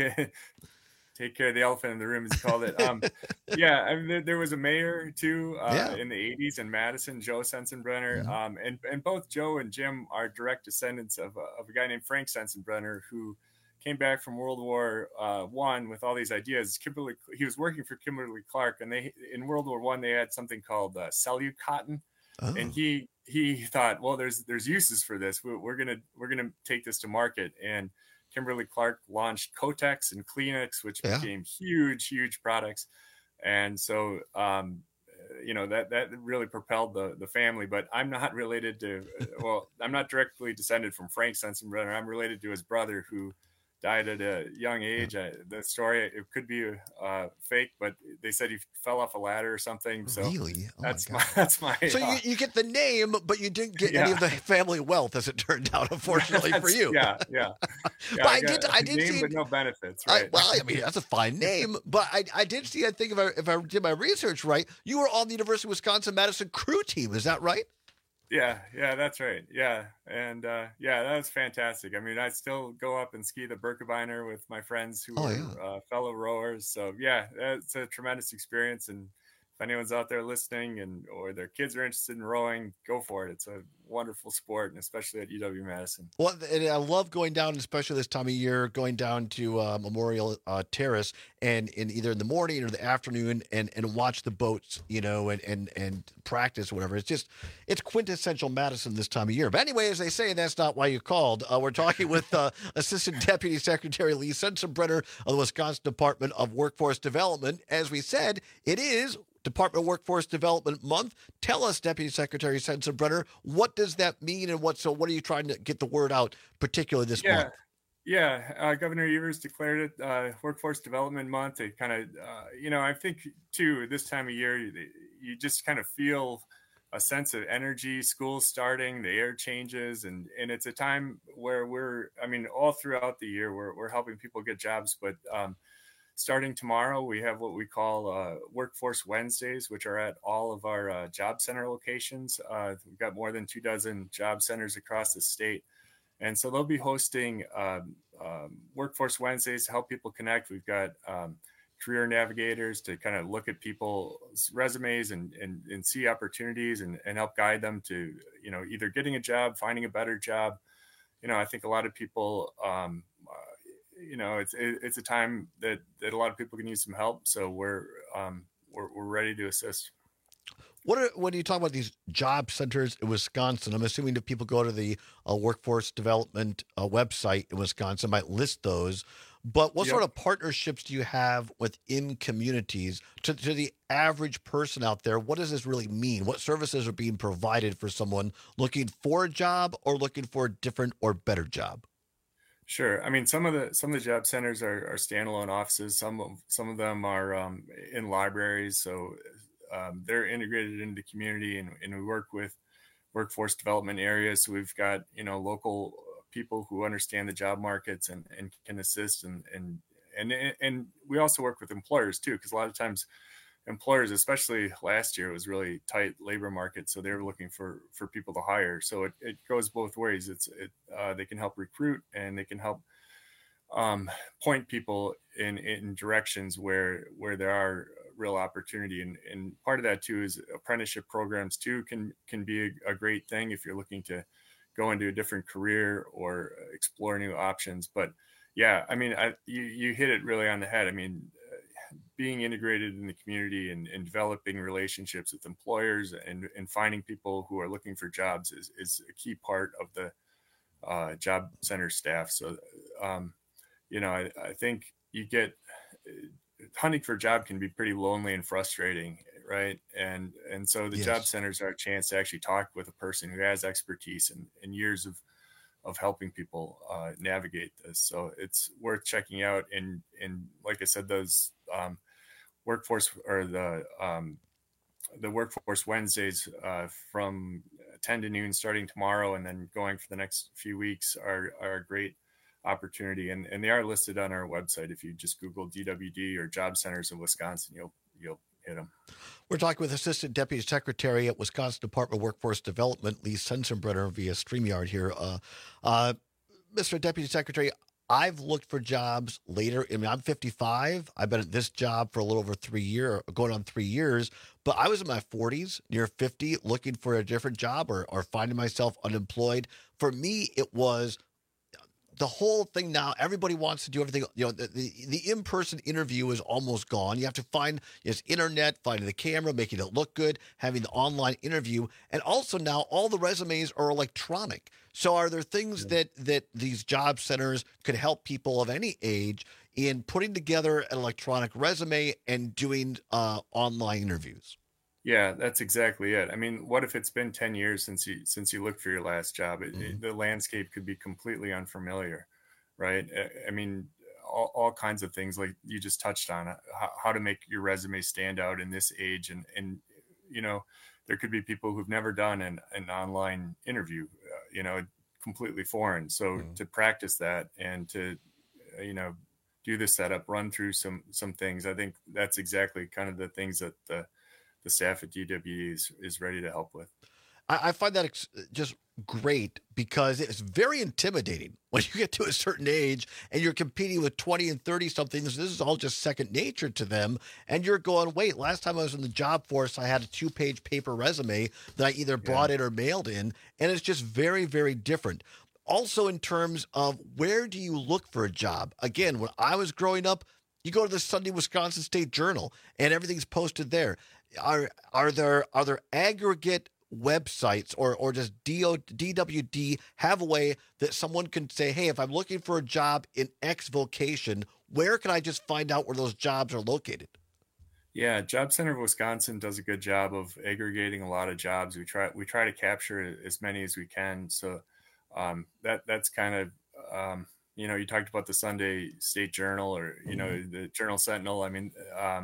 take care of the elephant in the room, as you called it. Yeah, I mean, there was a mayor, too, in the 80s in Madison, Joe Sensenbrenner. And both Joe and Jim are direct descendants of a guy named Frank Sensenbrenner, who came back from World War I with all these ideas. He was working for Kimberly Clark, and in World War I, they had something called Cellucotton. Oh. And he thought, well, there's uses for this. We're gonna take this to market. And Kimberly Clark launched Kotex and Kleenex, which became huge products. And so, that really propelled the family. But I'm not related to, I'm not directly descended from Frank Sensenbrenner. I'm related to his brother, who died at a young age. The story, it could be fake, but they said he fell off a ladder or something. So really? That's my. So you get the name, but you didn't get any of the family wealth, as it turned out, unfortunately for you. Yeah. But I did name, see, but no benefits. Right. I mean, that's a fine name, but I did see. I think if I did my research right, you were on the University of Wisconsin-Madison crew team. Is that right? Yeah, that's right. Yeah. And that was fantastic. I mean, I still go up and ski the Birkebeiner with my friends who are fellow rowers. So yeah, it's a tremendous experience, and anyone's out there listening or their kids are interested in rowing, go for it. It's a wonderful sport, and especially at UW-Madison. Well, and I love going down, especially this time of year, going down to Memorial Terrace and in either in the morning or the afternoon and watch the boats, and practice, whatever. It's quintessential Madison this time of year. But anyway, as they say, that's not why you called. We're talking with Assistant Deputy Secretary Lee Sensenbrenner of the Wisconsin Department of Workforce Development. As we said, it is Department of Workforce Development Month. Tell us, Deputy Secretary Sensenbrenner, what does that mean, and what are you trying to get the word out, particularly this month? Yeah, Governor Evers declared it Workforce Development Month. It kind of, I think too, this time of year, you just kind of feel a sense of energy. School's starting, the air changes, and it's a time where all throughout the year, we're helping people get jobs, but starting tomorrow, we have what we call Workforce Wednesdays, which are at all of our job center locations. We've got more than 24 job centers across the state. And so they'll be hosting Workforce Wednesdays to help people connect. We've got career navigators to kind of look at people's resumes and see opportunities and help guide them to, either getting a job, finding a better job. I think a lot of people, it's a time that a lot of people can use some help. So we're ready to assist. When you talk about these job centers in Wisconsin, I'm assuming that people go to the Workforce Development website in Wisconsin, might list those. But what sort of partnerships do you have within communities to the average person out there? What does this really mean? What services are being provided for someone looking for a job or looking for a different or better job? Sure. I mean, some of the job centers are standalone offices. Some of them are in libraries. So they're integrated into the community, and we work with workforce development areas. So we've got, local people who understand the job markets and can assist. And we also work with employers too, because a lot of times employers, especially last year, it was really tight labor market. So they were looking for people to hire. So it goes both ways. They can help recruit, and they can help point people in directions where there are real opportunity. And part of that too is apprenticeship programs too can be a great thing if you're looking to go into a different career or explore new options. But yeah, I mean, you hit it really on the head. I mean, being integrated in the community and developing relationships with employers and finding people who are looking for jobs is a key part of the job center staff. So, I think you get hunting for a job can be pretty lonely and frustrating, right? And so the job centers are a chance to actually talk with a person who has expertise and years of helping people navigate this. So it's worth checking out. And like I said, those workforce or the Workforce Wednesdays from 10 to noon starting tomorrow and then going for the next few weeks are a great opportunity. And they are listed on our website. If you just Google DWD or Job Centers of Wisconsin, you'll hit them. We're talking with Assistant Deputy Secretary at Wisconsin Department of Workforce Development, Lee Sensenbrenner, via StreamYard here. Mr. Deputy Secretary, I've looked for jobs later. I mean, I'm 55. I've been at this job for a little over 3 years, going on 3 years. But I was in my 40s, near 50, looking for a different job or finding myself unemployed. For me, it was the whole thing now. Everybody wants to do everything. The in-person interview is almost gone. You have to find internet, finding the camera, making it look good, having the online interview. And also now all the resumes are electronic. So are there things that these job centers could help people of any age in putting together an electronic resume and doing online interviews? Yeah, that's exactly it. I mean, what if it's been 10 years since you looked for your last job? The landscape could be completely unfamiliar, right? I mean, all kinds of things like you just touched on, how to make your resume stand out in this age. And there could be people who've never done an online interview, completely foreign. So to practice that and to, do the setup, run through some things, I think that's exactly kind of the things that the staff at DWD is ready to help with. I find that just great because it's very intimidating when you get to a certain age and you're competing with 20 and 30 somethings. This is all just second nature to them. And you're going, wait, last time I was in the job force, I had a 2-page paper resume that I either brought in or mailed in. And it's just very, very different. Also, in terms of where do you look for a job? Again, when I was growing up, you go to the Sunday Wisconsin State Journal and everything's posted there. Are there aggregate websites or does DWD have a way that someone can say, hey, if I'm looking for a job in X vocation, where can I just find out where those jobs are located? Yeah, Job Center of Wisconsin does a good job of aggregating a lot of jobs. We try to capture as many as we can. So that's kind of you talked about the Sunday State Journal or the Journal Sentinel. I mean,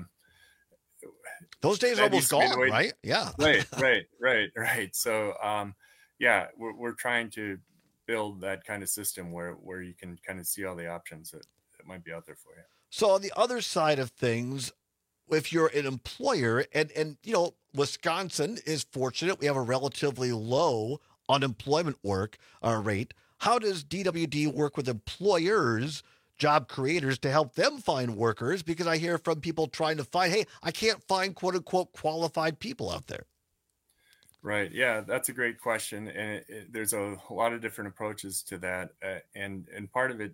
those days are almost gone, right? Yeah. Right. So, we're trying to build that kind of system where you can kind of see all the options that might be out there for you. So on the other side of things, if you're an employer and Wisconsin is fortunate, we have a relatively low unemployment rate. How does DWD work with employers, job creators, to help them find workers? Because I hear from people trying to find, hey, I can't find quote unquote qualified people out there. Right. Yeah, that's a great question. And there's a lot of different approaches to that. And part of it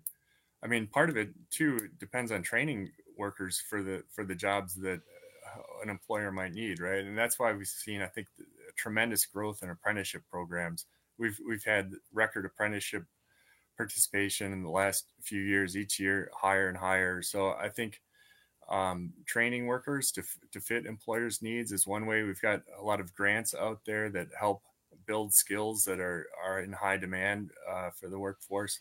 too, depends on training workers for the jobs that an employer might need. Right. And that's why we've seen, I think, tremendous growth in apprenticeship programs. We've had record apprenticeship participation in the last few years, each year higher and higher. So I think training workers to fit employers' needs is one way. We've got a lot of grants out there that help build skills that are in high demand for the workforce.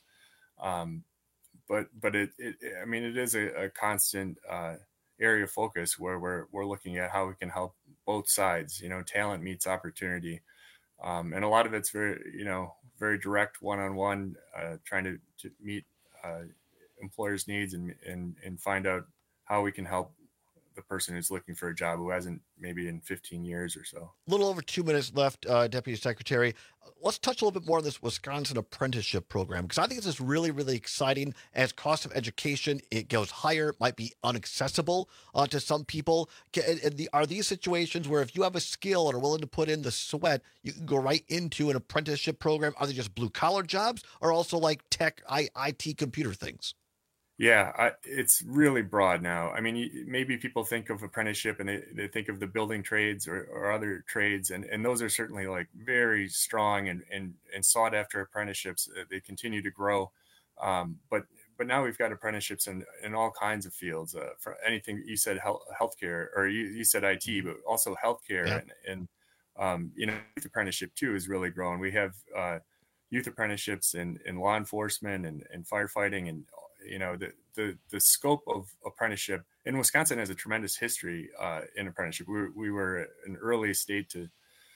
But it is a constant area of focus where we're looking at how we can help both sides. Talent meets opportunity. And a lot of it's very direct one-on-one, trying to meet employers' needs and find out how we can help the person who's looking for a job who hasn't maybe in 15 years or so. A little over 2 minutes left, Deputy Secretary. Let's touch a little bit more on this Wisconsin apprenticeship program, because I think this is really, really exciting. As cost of education, it goes higher, might be inaccessible to some people. Are these situations where if you have a skill and are willing to put in the sweat, you can go right into an apprenticeship program? Are they just blue-collar jobs or also like tech, IT, computer things? Yeah, it's really broad now. I mean, maybe people think of apprenticeship and they think of the building trades or other trades, and those are certainly like very strong and sought after apprenticeships. They continue to grow, but now we've got apprenticeships in all kinds of fields. For anything you said, healthcare, or you said IT, but also healthcare, and youth apprenticeship too is really growing. We have youth apprenticeships in law enforcement and firefighting and the scope of apprenticeship in Wisconsin has a tremendous history in apprenticeship. We were an early state to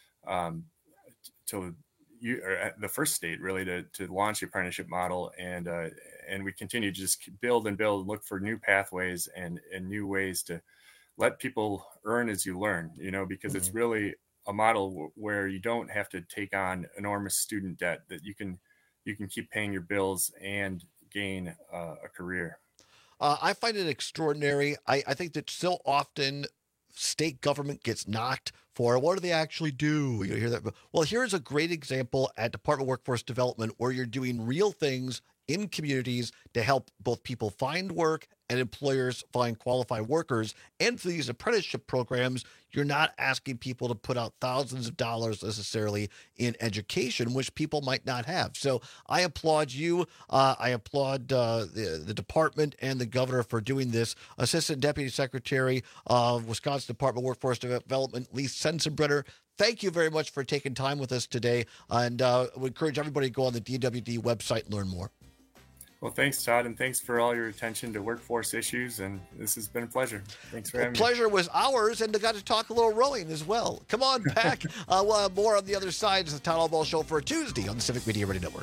the first state really to launch the apprenticeship model, and we continue to just build and look for new pathways and new ways to let people earn as you learn. Because it's really a model where you don't have to take on enormous student debt, that you can keep paying your bills and gain a career. I find it extraordinary. I think that so often state government gets knocked for what do they actually do? You hear that? Well, here's a great example at Department of Workforce Development where you're doing real things in communities to help both people find work and employers find qualified workers. And for these apprenticeship programs, you're not asking people to put out thousands of dollars necessarily in education, which people might not have. So I applaud you. I applaud the department and the governor for doing this. Assistant Deputy Secretary of Wisconsin Department of Workforce Development, Lee Sensenbrenner, thank you very much for taking time with us today. And we encourage everybody to go on the DWD website and learn more. Well, thanks, Todd, and thanks for all your attention to workforce issues. And this has been a pleasure. Thanks for having me. The pleasure was ours, and I got to talk a little rowing as well. Come on back. We'll have more on the other side. It's the Todd Albaugh Show for a Tuesday on the Civic Media Radio Network.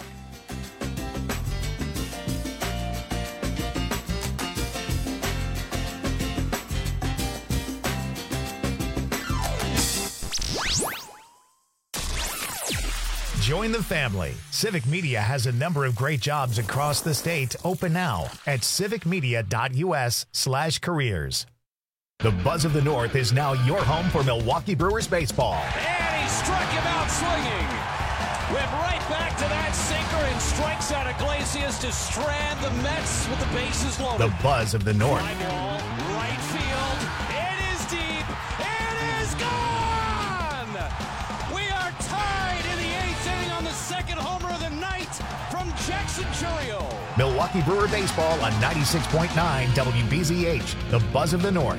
Join the family. Civic Media has a number of great jobs across the state open now at civicmedia.us/careers. The Buzz of the North is now your home for Milwaukee Brewers baseball. And he struck him out swinging. Went right back to that sinker and strikes out Iglesias to strand the Mets with the bases loaded. The Buzz of the North. Fly ball, right field. It is deep. It is gone. We are tied in the 8th inning on the second homer of the night from Jackson Churio. Milwaukee Brewer baseball on 96.9 WBZH. The Buzz of the North.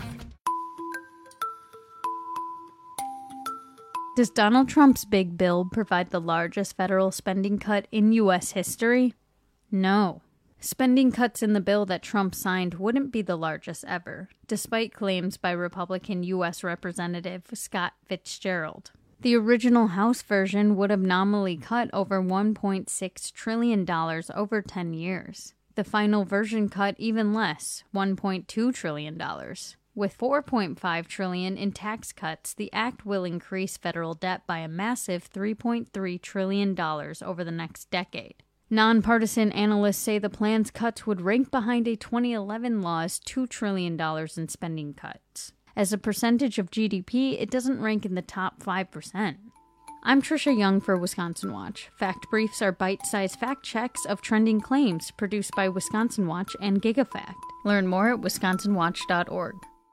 Does Donald Trump's big bill provide the largest federal spending cut in U.S. history? No. Spending cuts in the bill that Trump signed wouldn't be the largest ever, despite claims by Republican U.S. Representative Scott Fitzgerald. The original House version would have nominally cut over $1.6 trillion over 10 years. The final version cut even less, $1.2 trillion. With $4.5 trillion in tax cuts, the act will increase federal debt by a massive $3.3 trillion over the next decade. Nonpartisan analysts say the plan's cuts would rank behind a 2011 law's $2 trillion in spending cuts. As a percentage of GDP, it doesn't rank in the top 5%. I'm Trisha Young for Wisconsin Watch. Fact Briefs are bite-sized fact checks of trending claims produced by Wisconsin Watch and GigaFact. Learn more at wisconsinwatch.org.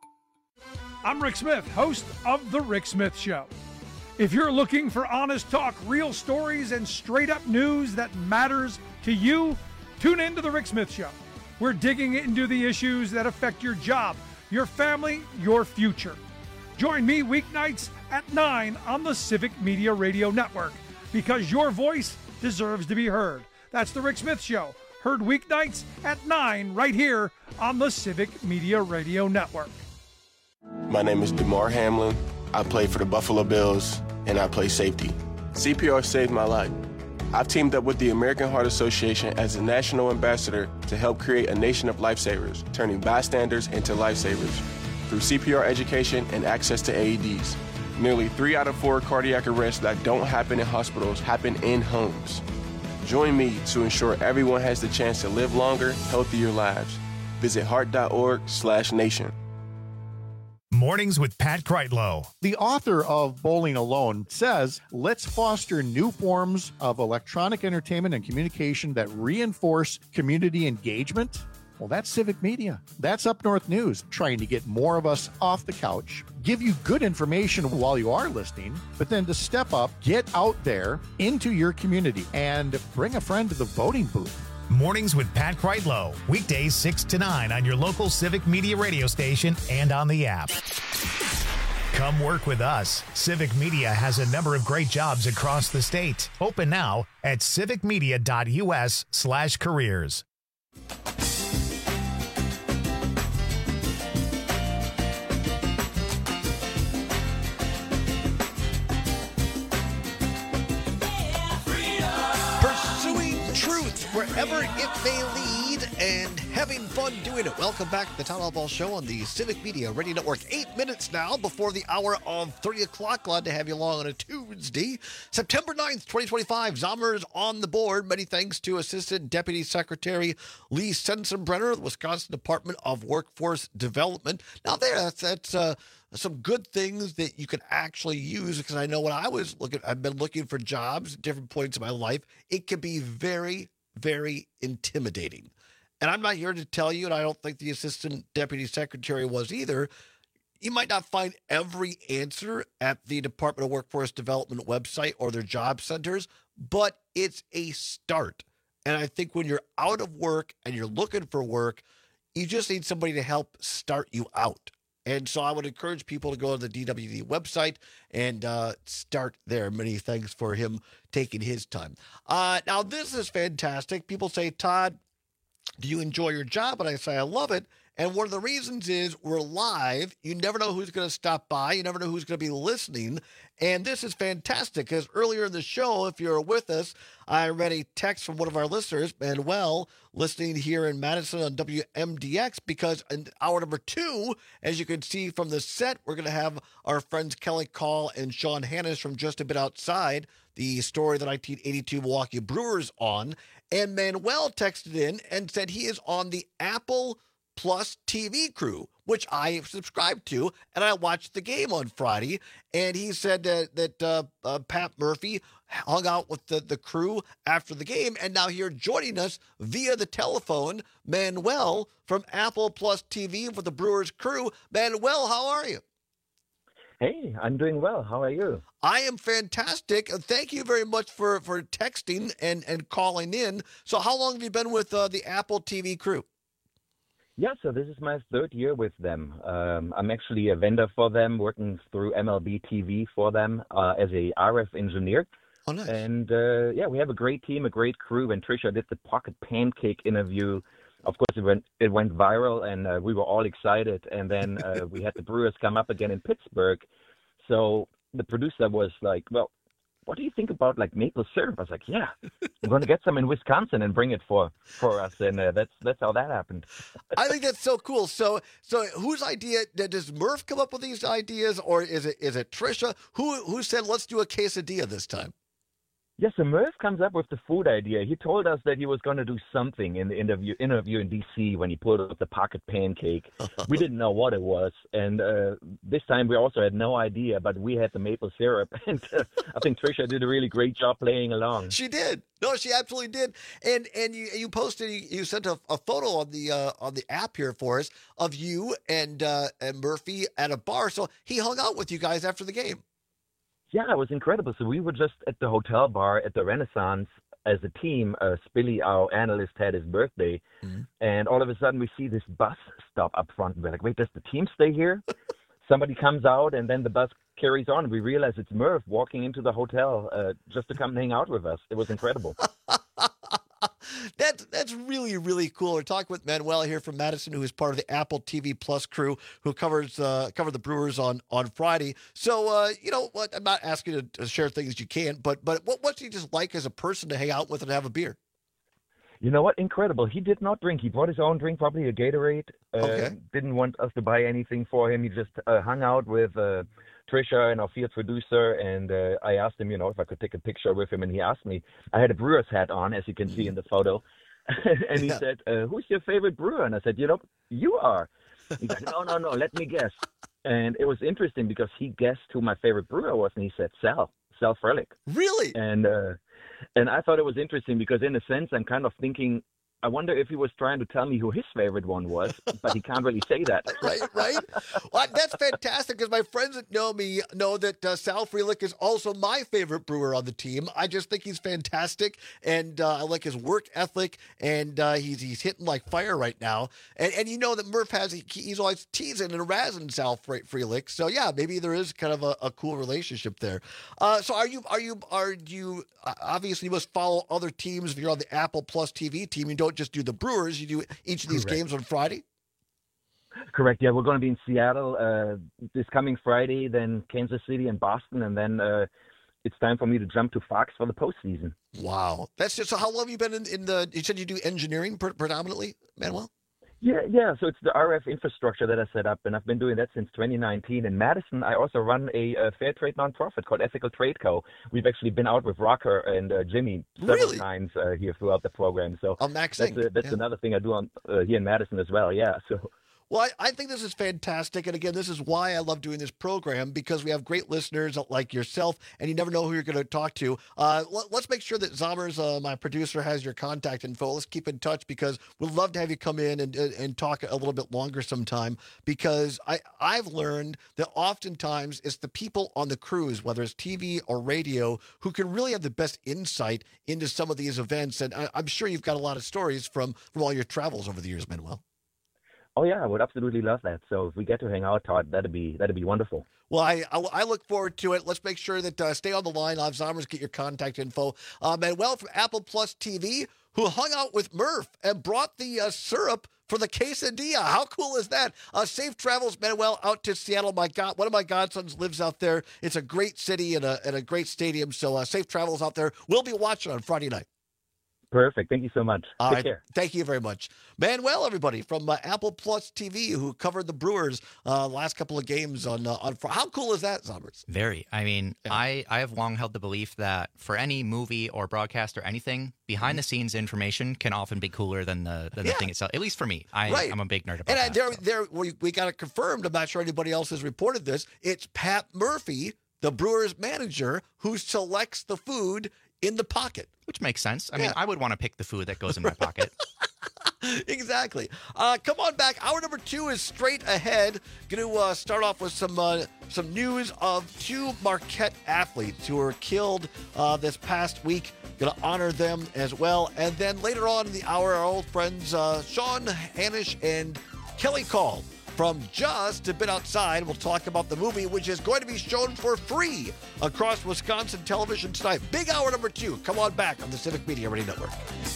I'm Rick Smith, host of The Rick Smith Show. If you're looking for honest talk, real stories, and straight-up news that matters to you, tune in to The Rick Smith Show. We're digging into the issues that affect your job, your family, your future. Join me weeknights at 9 on the Civic Media Radio Network, because your voice deserves to be heard. That's The Rick Smith Show, heard weeknights at 9 right here on the Civic Media Radio Network. My name is DeMar Hamlin. I play for the Buffalo Bills, and I play safety. CPR saved my life. I've teamed up with the American Heart Association as a national ambassador to help create a nation of lifesavers, turning bystanders into lifesavers through CPR education and access to AEDs. Nearly 3 out of 4 cardiac arrests that don't happen in hospitals happen in homes. Join me to ensure everyone has the chance to live longer, healthier lives. Visit heart.org/nation. Mornings with Pat Kreitlow. The author of Bowling Alone says, let's foster new forms of electronic entertainment and communication that reinforce community engagement. Well, that's Civic Media. That's Up North News, trying to get more of us off the couch, give you good information while you are listening, but then to step up, get out there into your community and bring a friend to the voting booth. Mornings with Pat Kreitlow. Weekdays 6 to 9 on your local Civic Media radio station and on the app. Come work with us. Civic Media has a number of great jobs across the state. Open now at civicmedia.us/careers. Wherever it may lead, and having fun doing it. Welcome back to the Town Hall Ball Show on the Civic Media Radio Network. 8 minutes now before the hour of 3 o'clock. Glad to have you along on a Tuesday. September 9th, 2025. Zommers on the board. Many thanks to Assistant Deputy Secretary Lee Sensenbrenner of the Wisconsin Department of Workforce Development. Now, that's some good things that you can actually use, because I know when I've been looking for jobs at different points in my life, it can be very, very intimidating. And I'm not here to tell you, and I don't think the Assistant Deputy Secretary was either, you might not find every answer at the Department of Workforce Development website or their job centers, but it's a start. And I think when you're out of work and you're looking for work, you just need somebody to help start you out. And so I would encourage people to go to the DWD website and start there. Many thanks for him taking his time. Now, this is fantastic. People say, Todd, do you enjoy your job? And I say, I love it. And one of the reasons is we're live. You never know who's going to stop by. You never know who's going to be listening. And this is fantastic because earlier in the show, if you're with us, I read a text from one of our listeners, Manuel, listening here in Madison on WMDX, because in hour number 2, as you can see from the set, we're going to have our friends Kelly Call and Sean Hannes from Just a Bit Outside, the story the 1982 Milwaukee Brewers on. And Manuel texted in and said he is on the Apple Plus TV crew, which I subscribed to, and I watched the game on Friday. And he said that Pat Murphy hung out with the crew after the game, and now here joining us via the telephone, Manuel from Apple Plus TV with the Brewers crew. Manuel, how are you? Hey, I'm doing well. How are you? I am fantastic. Thank you very much for texting and calling in. So how long have you been with the Apple TV crew? Yeah, so this is my 3rd year with them. I'm actually a vendor for them, working through MLB TV for them as a RF engineer. Oh, nice. And we have a great team, a great crew. And Trisha did the Pocket Pancake interview. Of course, it went viral, and we were all excited. And then we had the Brewers come up again in Pittsburgh. So the producer was like, well, what do you think about like maple syrup? I was like, yeah, I'm going to get some in Wisconsin and bring it for us. And that's how that happened. I think that's so cool. So whose idea, does Murph come up with these ideas, or is it Trisha? Who said, let's do a quesadilla this time? Yes, so Murph comes up with the food idea. He told us that he was going to do something in the interview in D.C. when he pulled up the Pocket Pancake. We didn't know what it was, and this time we also had no idea, but we had the maple syrup, and I think Trisha did a really great job playing along. She did. No, she absolutely did. And you posted, you sent a photo on the app here for us of you and Murphy at a bar. So he hung out with you guys after the game. Yeah, it was incredible. So we were just at the hotel bar at the Renaissance as a team. Spilly, our analyst, had his birthday. Mm-hmm. And all of a sudden we see this bus stop up front. We're like, wait, does the team stay here? Somebody comes out, and then the bus carries on. We realize it's Murph walking into the hotel just to come and hang out with us. It was incredible. That's really, really cool. We're talking with Manuel here from Madison, who is part of the Apple TV Plus crew, who covered the Brewers on Friday. So, you know what? I'm not asking you to share things you can't, but what's he just like as a person to hang out with and have a beer? You know what? Incredible. He did not drink. He brought his own drink, probably a Gatorade. Okay. Didn't want us to buy anything for him. He just hung out with Trisha and our field producer, and I asked him, if I could take a picture with him, and he asked me. I had a Brewers hat on, as you can see in the photo, and he said, who's your favorite brewer? And I said, you are. He's like, no, let me guess. And it was interesting because he guessed who my favorite brewer was, and he said Sal Frelick. Really? And I thought it was interesting because in a sense, I'm kind of thinking, I wonder if he was trying to tell me who his favorite one was, but he can't really say that. Right? Well, that's fantastic because my friends that know me know that Sal Frelick is also my favorite brewer on the team. I just think he's fantastic, and I like his work ethic, and he's hitting like fire right now. And you know that Murph he's always teasing and razzing Sal Frelick. So yeah, maybe there is kind of a cool relationship there. So are you obviously you must follow other teams if you're on the Apple Plus TV team. You don't just do the Brewers, you do each of these games on Friday? Correct. Yeah, we're going to be in Seattle this coming Friday, then Kansas City and Boston, and then it's time for me to jump to Fox for the postseason. Wow. That's just, so how long have you been in the, you said you do engineering predominantly, Manuel? Yeah. So it's the RF infrastructure that I set up, and I've been doing that since 2019. In Madison, I also run a fair trade nonprofit called Ethical Trade Co. We've actually been out with Rocker and Jimmy several times here throughout the program. So that's another thing I do on here in Madison as well. Yeah. So. Well, I think this is fantastic. And again, this is why I love doing this program, because we have great listeners like yourself, and you never know who you're going to talk to. Let's make sure that Zommers, my producer, has your contact info. Let's keep in touch because we'd love to have you come in and talk a little bit longer sometime, because I've learned that oftentimes it's the people on the crews, whether it's TV or radio, who can really have the best insight into some of these events. And I'm sure you've got a lot of stories from all your travels over the years, Manuel. Oh yeah, I would absolutely love that. So if we get to hang out, Todd, that'd be wonderful. Well, I look forward to it. Let's make sure that stay on the line. I'll have Zombers get your contact info. Manuel from Apple Plus TV, who hung out with Murph and brought the syrup for the quesadilla. How cool is that? Safe travels, Manuel, out to Seattle. One of my godsons lives out there. It's a great city and a great stadium. So safe travels out there. We'll be watching on Friday night. Perfect. Thank you so much. Take care. Thank you very much. Manuel, everybody, from Apple Plus TV, who covered the Brewers last couple of games on Friday. How cool is that, Zombers? Very. I mean, yeah. I have long held the belief that for any movie or broadcast or anything, behind-the-scenes information can often be cooler than the thing itself, at least for me. I'm a big nerd about that. We got it confirmed. I'm not sure anybody else has reported this. It's Pat Murphy, the Brewers manager, who selects the food in the pocket. Which makes sense. I mean, I would want to pick the food that goes in my pocket. Exactly. Come on back. Hour number 2 is straight ahead. Going to start off with some news of 2 Marquette athletes who were killed this past week. Going to honor them as well. And then later on in the hour, our old friends Sean Hanish and Kelly Call from Just a Bit Outside. We'll talk about the movie, which is going to be shown for free across Wisconsin television tonight. Big hour number 2. Come on back on the Civic Media Radio Network.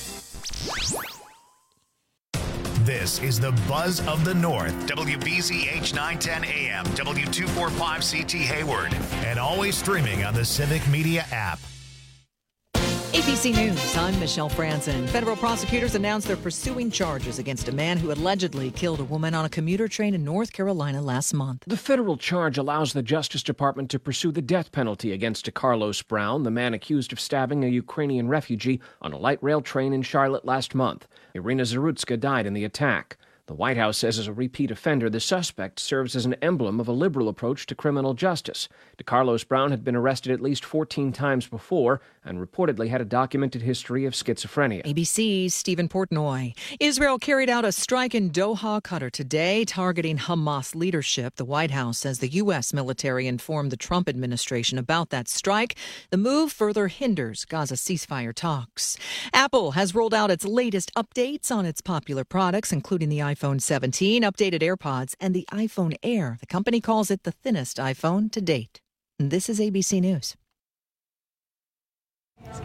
This is the Buzz of the North. WBZH 910 AM, W245CT Hayward, and always streaming on the Civic Media app. ABC News, I'm Michelle Franzen. Federal prosecutors announced they're pursuing charges against a man who allegedly killed a woman on a commuter train in North Carolina last month. The federal charge allows the Justice Department to pursue the death penalty against Carlos Brown, the man accused of stabbing a Ukrainian refugee on a light rail train in Charlotte last month. Irina Zarutska died in the attack. The White House says as a repeat offender, the suspect serves as an emblem of a liberal approach to criminal justice. DeCarlos Brown had been arrested at least 14 times before and reportedly had a documented history of schizophrenia. ABC's Stephen Portnoy. Israel carried out a strike in Doha, Qatar today, targeting Hamas leadership. The White House says the U.S. military informed the Trump administration about that strike. The move further hinders Gaza ceasefire talks. Apple has rolled out its latest updates on its popular products, including the iPhone 17, updated AirPods, and the iPhone Air. The company calls it the thinnest iPhone to date. This is ABC News.